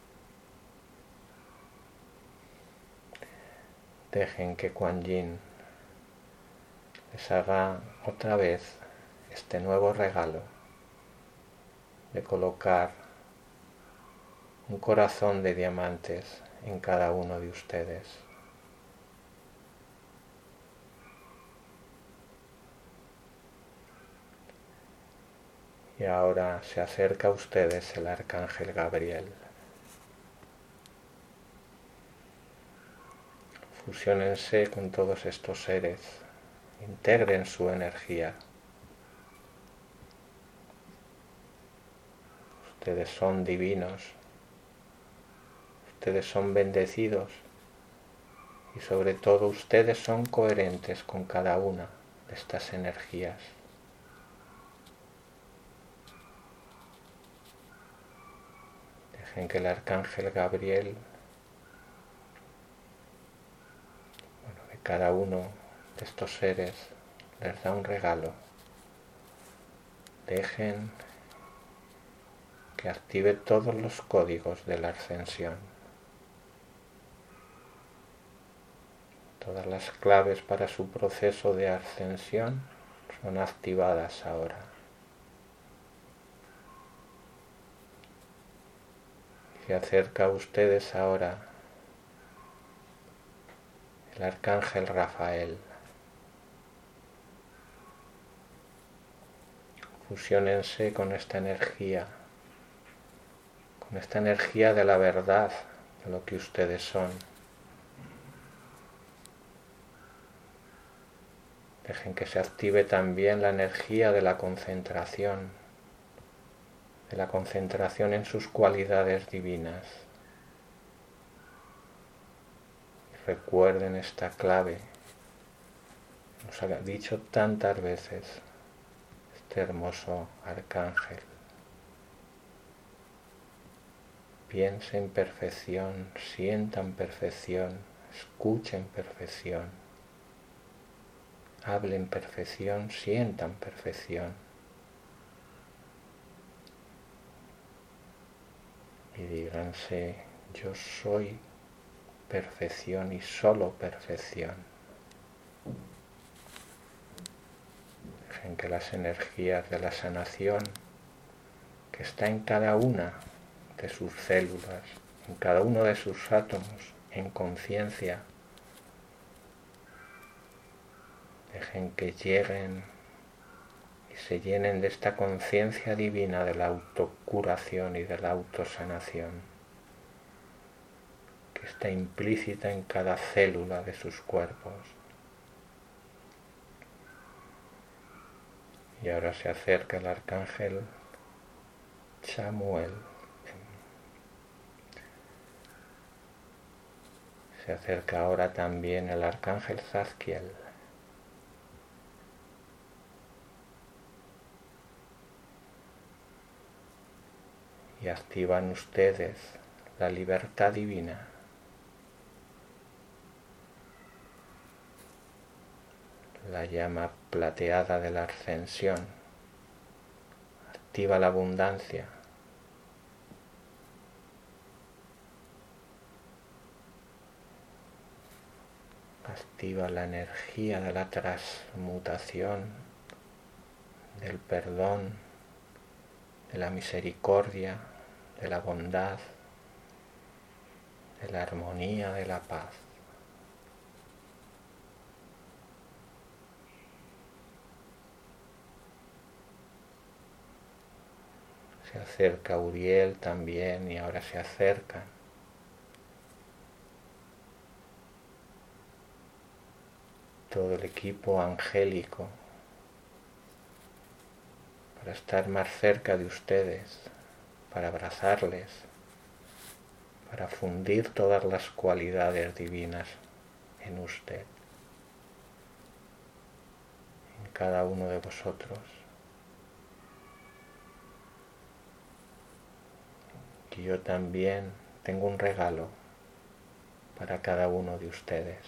Dejen que Kuan Yin les haga otra vez este nuevo regalo de colocar un corazón de diamantes en cada uno de ustedes. Y ahora se acerca a ustedes el arcángel Gabriel. Fusiónense con todos estos seres, integren su energía. Ustedes son divinos, ustedes son bendecidos y sobre todo ustedes son coherentes con cada una de estas energías. En que el arcángel Gabriel cada uno de estos seres les da un regalo. Dejen que active todos los códigos de la ascensión. Todas las claves para su proceso de ascensión son activadas ahora. Se acerca a ustedes ahora el arcángel Rafael. Fusiónense con esta energía, con esta energía de la verdad, de lo que ustedes son. Dejen que se active también la energía de la concentración, de la concentración en sus cualidades divinas. Recuerden esta clave, nos ha dicho tantas veces este hermoso arcángel. Piensen perfección, sientan perfección, escuchen perfección, hablen perfección, sientan perfección. Y díganse, yo soy perfección y solo perfección. Dejen que las energías de la sanación que está en cada una de sus células, en cada uno de sus átomos, en conciencia, dejen que lleguen y se llenen de esta conciencia divina de la autocuración y de la autosanación, que está implícita en cada célula de sus cuerpos. Y ahora se acerca el arcángel Chamuel. Se acerca ahora también el arcángel Zadkiel. Y activan ustedes la libertad divina. La llama plateada de la ascensión. Activa la abundancia. Activa la energía de la transmutación, del perdón, de la misericordia, de la bondad, de la armonía, de la paz. Se acerca Uriel también y ahora se acercan. Todo el equipo angélico para estar más cerca de ustedes, para abrazarles, para fundir todas las cualidades divinas en usted, en cada uno de vosotros. Y yo también tengo un regalo para cada uno de ustedes.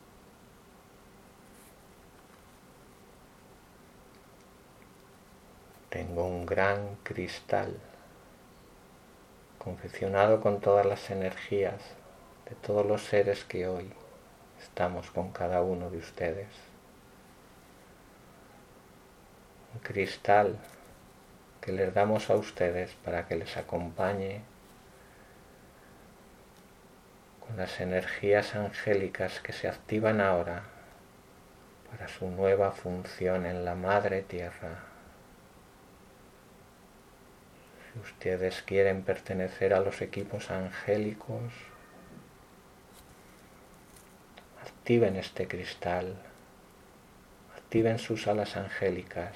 Tengo un gran cristal confeccionado con todas las energías de todos los seres que hoy estamos con cada uno de ustedes. Un cristal que les damos a ustedes para que les acompañe con las energías angélicas que se activan ahora para su nueva función en la Madre Tierra. Si ustedes quieren pertenecer a los equipos angélicos, activen este cristal, activen sus alas angélicas,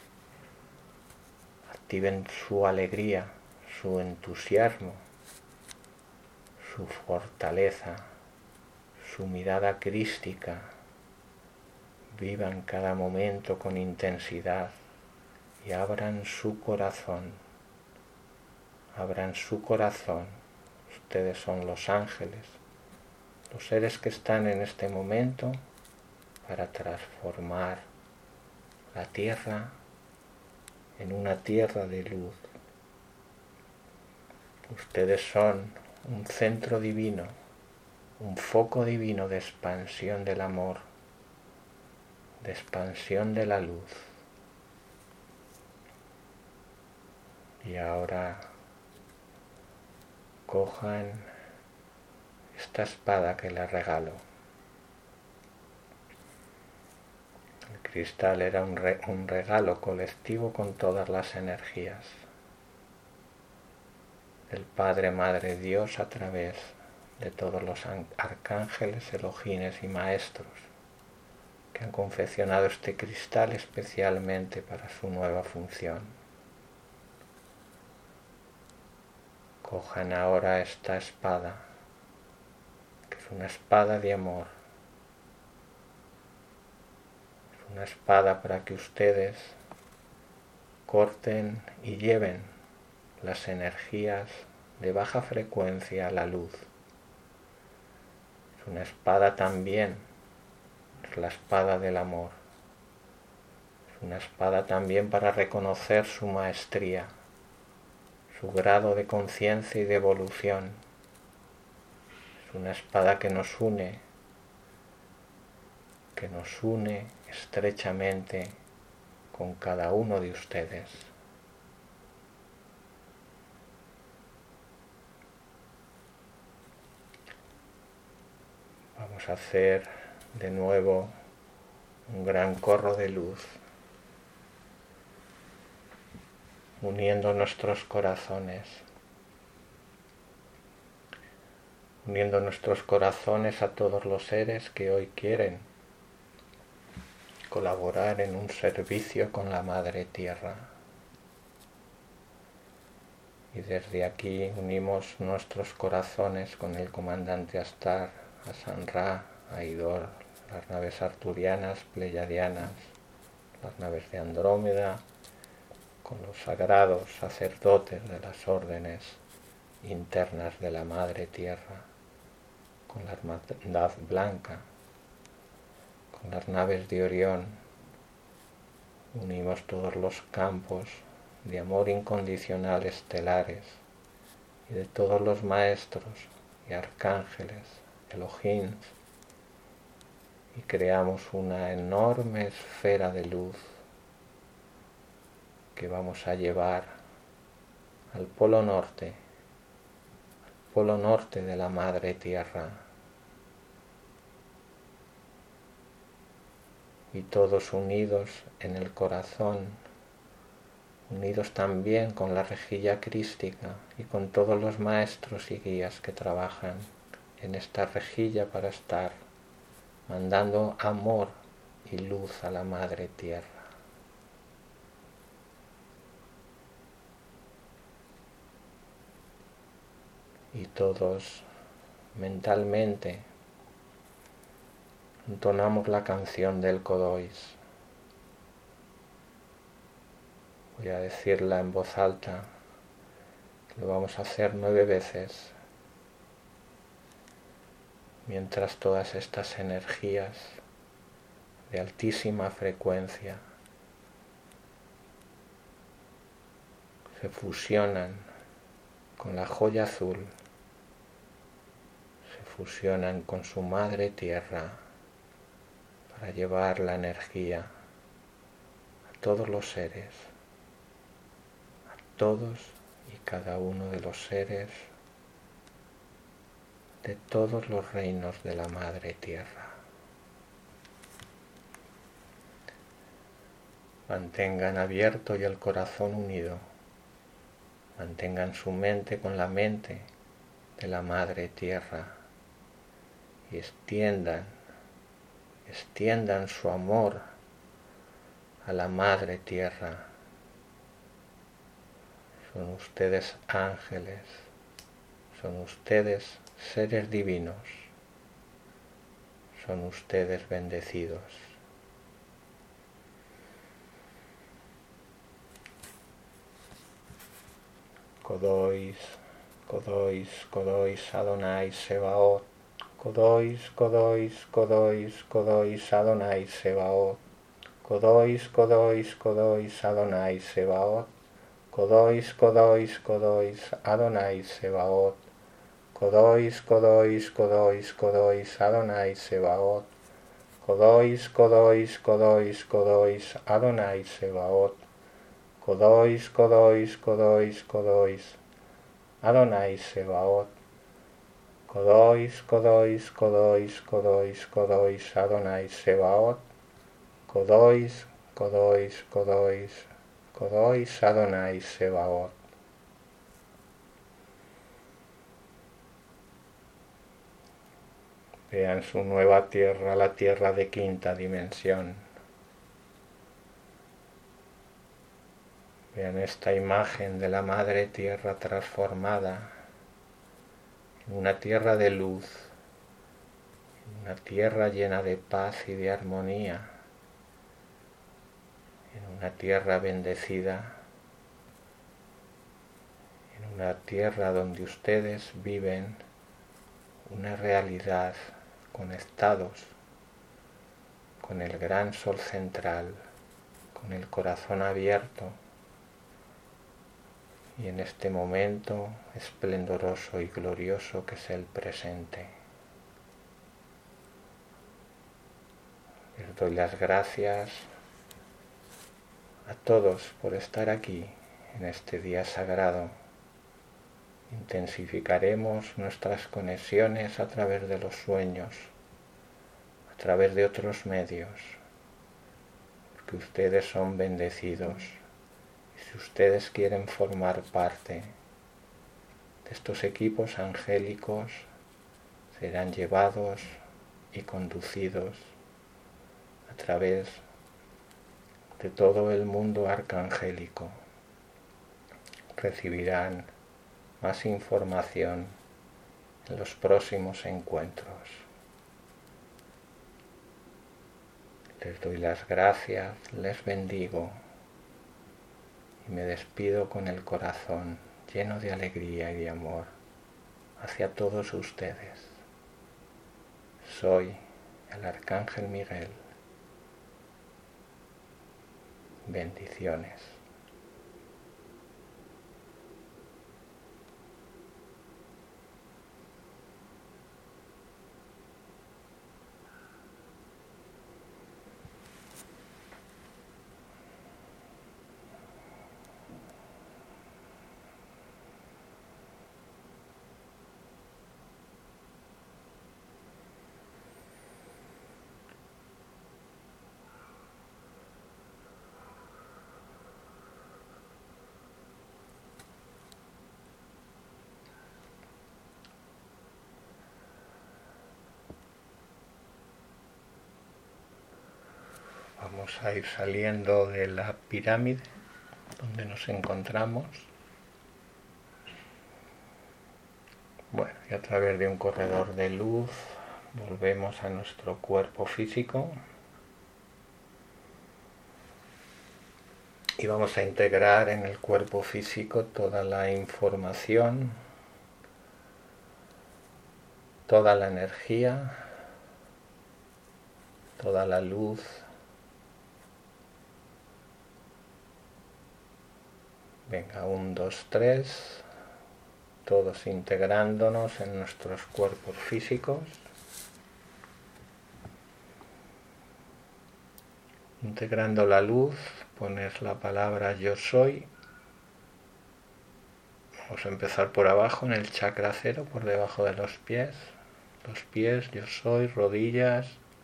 activen su alegría, su entusiasmo, su fortaleza, su mirada crística. Vivan cada momento con intensidad y abran su corazón. Abran su corazón. Ustedes son los ángeles, los seres que están en este momento para transformar la tierra en una tierra de luz. Ustedes son un centro divino, un foco divino de expansión del amor, de expansión de la luz. Y ahora cojan esta espada que les regalo. El cristal era un, re, un regalo colectivo con todas las energías del Padre, Madre, Dios a través de todos los arcángeles, elogines y maestros que han confeccionado este cristal especialmente para su nueva función. Cojan ahora esta espada, que es una espada de amor. Es una espada para que ustedes corten y lleven las energías de baja frecuencia a la luz. Es una espada también, es la espada del amor. Es una espada también para reconocer su maestría, su grado de conciencia y de evolución. Es una espada que nos une, que nos une estrechamente con cada uno de ustedes. Vamos a hacer de nuevo un gran corro de luz, uniendo nuestros corazones, uniendo nuestros corazones a todos los seres que hoy quieren colaborar en un servicio con la Madre Tierra. Y desde aquí unimos nuestros corazones con el comandante Astar, a San-Ra, a Idor, las naves arturianas, pleyadianas, las naves de Andrómeda, con los sagrados sacerdotes de las órdenes internas de la Madre Tierra, con la Hermandad Blanca, con las naves de Orión. Unimos todos los campos de amor incondicional estelares y de todos los maestros y arcángeles, Elohim, y creamos una enorme esfera de luz que vamos a llevar al polo norte, al polo norte de la Madre Tierra. Y todos unidos en el corazón, unidos también con la rejilla crística y con todos los maestros y guías que trabajan en esta rejilla para estar mandando amor y luz a la Madre Tierra. Y todos mentalmente entonamos la canción del Kodois. Voy a decirla en voz alta, lo vamos a hacer nueve veces, mientras todas estas energías de altísima frecuencia se fusionan con la joya azul, se fusionan con su Madre Tierra para llevar la energía a todos los seres, a todos y cada uno de los seres de todos los reinos de la Madre Tierra. Mantengan abierto y el corazón unido. Mantengan su mente con la mente de la Madre Tierra y extiendan, extiendan su amor a la Madre Tierra. Son ustedes ángeles, son ustedes seres divinos, son ustedes bendecidos. Kodois, Kodois, Kodois, Adonai, Sebaot, Kodois, Kodois, Kodois, Kodois, Adonai Sebaot. Kodois, Kodois, Kodois, Adonai Sebaot. Kodois, Kodois, Kodois, Adonai Sebaot. Kodois, Kodois, Kodois, Kodois, Adonai Sebaot. Kodois, Kodois, Kodois, Kodois, Adonai Sebaot. Kodois, Kodois, Kodois, Kodois, Adonai Sebaot. Kodois, Kodois, Kodois, Kodois, Kodois, Adonai Sebaot. Kodois, Kodois, Kodois, Kodois, Adonai Sebaot. Vean su nueva tierra, la tierra de quinta dimensión. Vean esta imagen de la Madre Tierra transformada en una tierra de luz, en una tierra llena de paz y de armonía, en una tierra bendecida, en una tierra donde ustedes viven una realidad conectados con el gran sol central, con el corazón abierto y en este momento esplendoroso y glorioso que es el presente. Les doy las gracias a todos por estar aquí en este día sagrado. Intensificaremos nuestras conexiones a través de los sueños, a través de otros medios, porque ustedes son bendecidos. Y si ustedes quieren formar parte de estos equipos angélicos, serán llevados y conducidos a través de todo el mundo arcangélico. Recibirán más información en los próximos encuentros. Les doy las gracias, les bendigo y me despido con el corazón lleno de alegría y de amor hacia todos ustedes. Soy el Arcángel Miguel. Bendiciones. Vamos a ir saliendo de la pirámide donde nos encontramos. Bueno, y a través de un corredor de luz volvemos a nuestro cuerpo físico y vamos a integrar en el cuerpo físico toda la información, toda la energía, toda la luz, venga, un, dos, tres, todos integrándonos en nuestros cuerpos físicos, integrando la luz, pones la palabra yo soy. Vamos a empezar por abajo en el chakra cero, por debajo de los pies, los pies, yo soy, rodillas,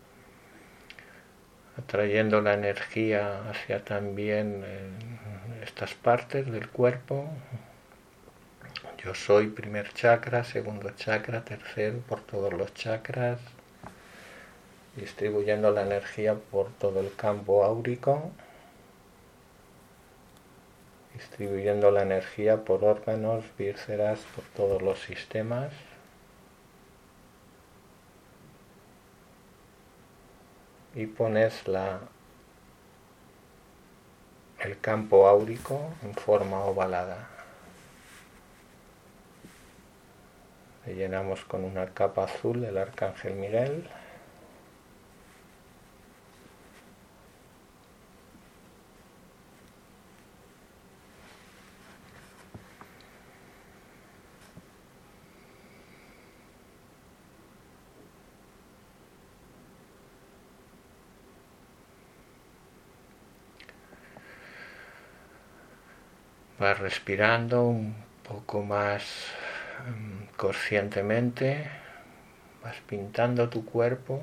atrayendo la energía hacia también eh, estas partes del cuerpo. Yo soy, primer chakra, segundo chakra, tercero, por todos los chakras, distribuyendo la energía por todo el campo áurico, distribuyendo la energía por órganos, vísceras, por todos los sistemas. Y pones la, el campo áurico en forma ovalada. Le llenamos con una capa azul del Arcángel Miguel. Vas respirando un poco más um, conscientemente, vas pintando tu cuerpo,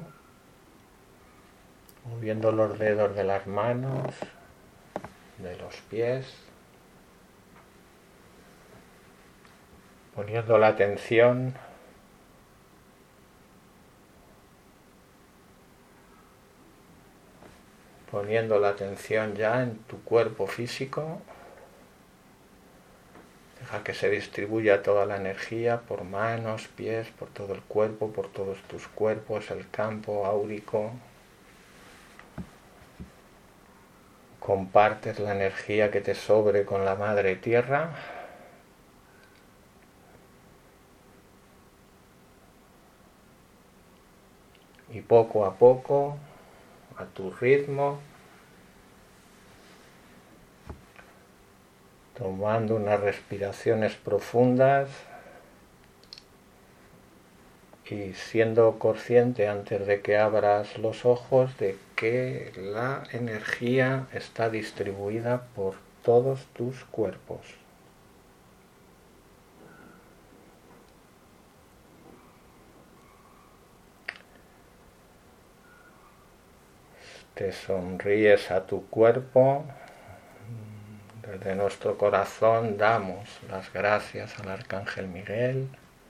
moviendo los dedos de las manos, de los pies, poniendo la atención poniendo la atención ya en tu cuerpo físico. Deja que se distribuya toda la energía por manos, pies, por todo el cuerpo, por todos tus cuerpos, el campo áurico. Compartes la energía que te sobre con la Madre Tierra. Y poco a poco, a tu ritmo, tomando unas respiraciones profundas y siendo consciente antes de que abras los ojos de que la energía está distribuida por todos tus cuerpos. Te sonríes a tu cuerpo. Desde nuestro corazón damos las gracias al Arcángel Miguel,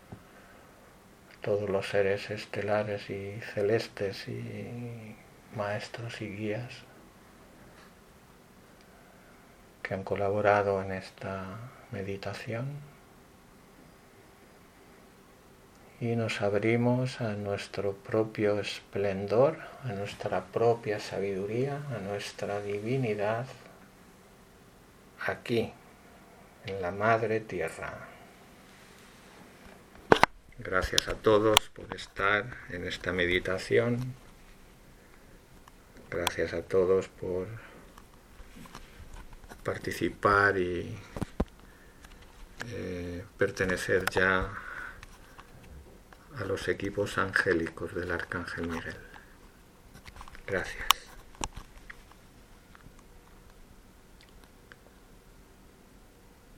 a todos los seres estelares y celestes y maestros y guías que han colaborado en esta meditación. Y nos abrimos a nuestro propio esplendor, a nuestra propia sabiduría, a nuestra divinidad, aquí, en la Madre Tierra. Gracias a todos por estar en esta meditación. Gracias a todos por participar y eh, pertenecer ya a los equipos angélicos del Arcángel Miguel. Gracias.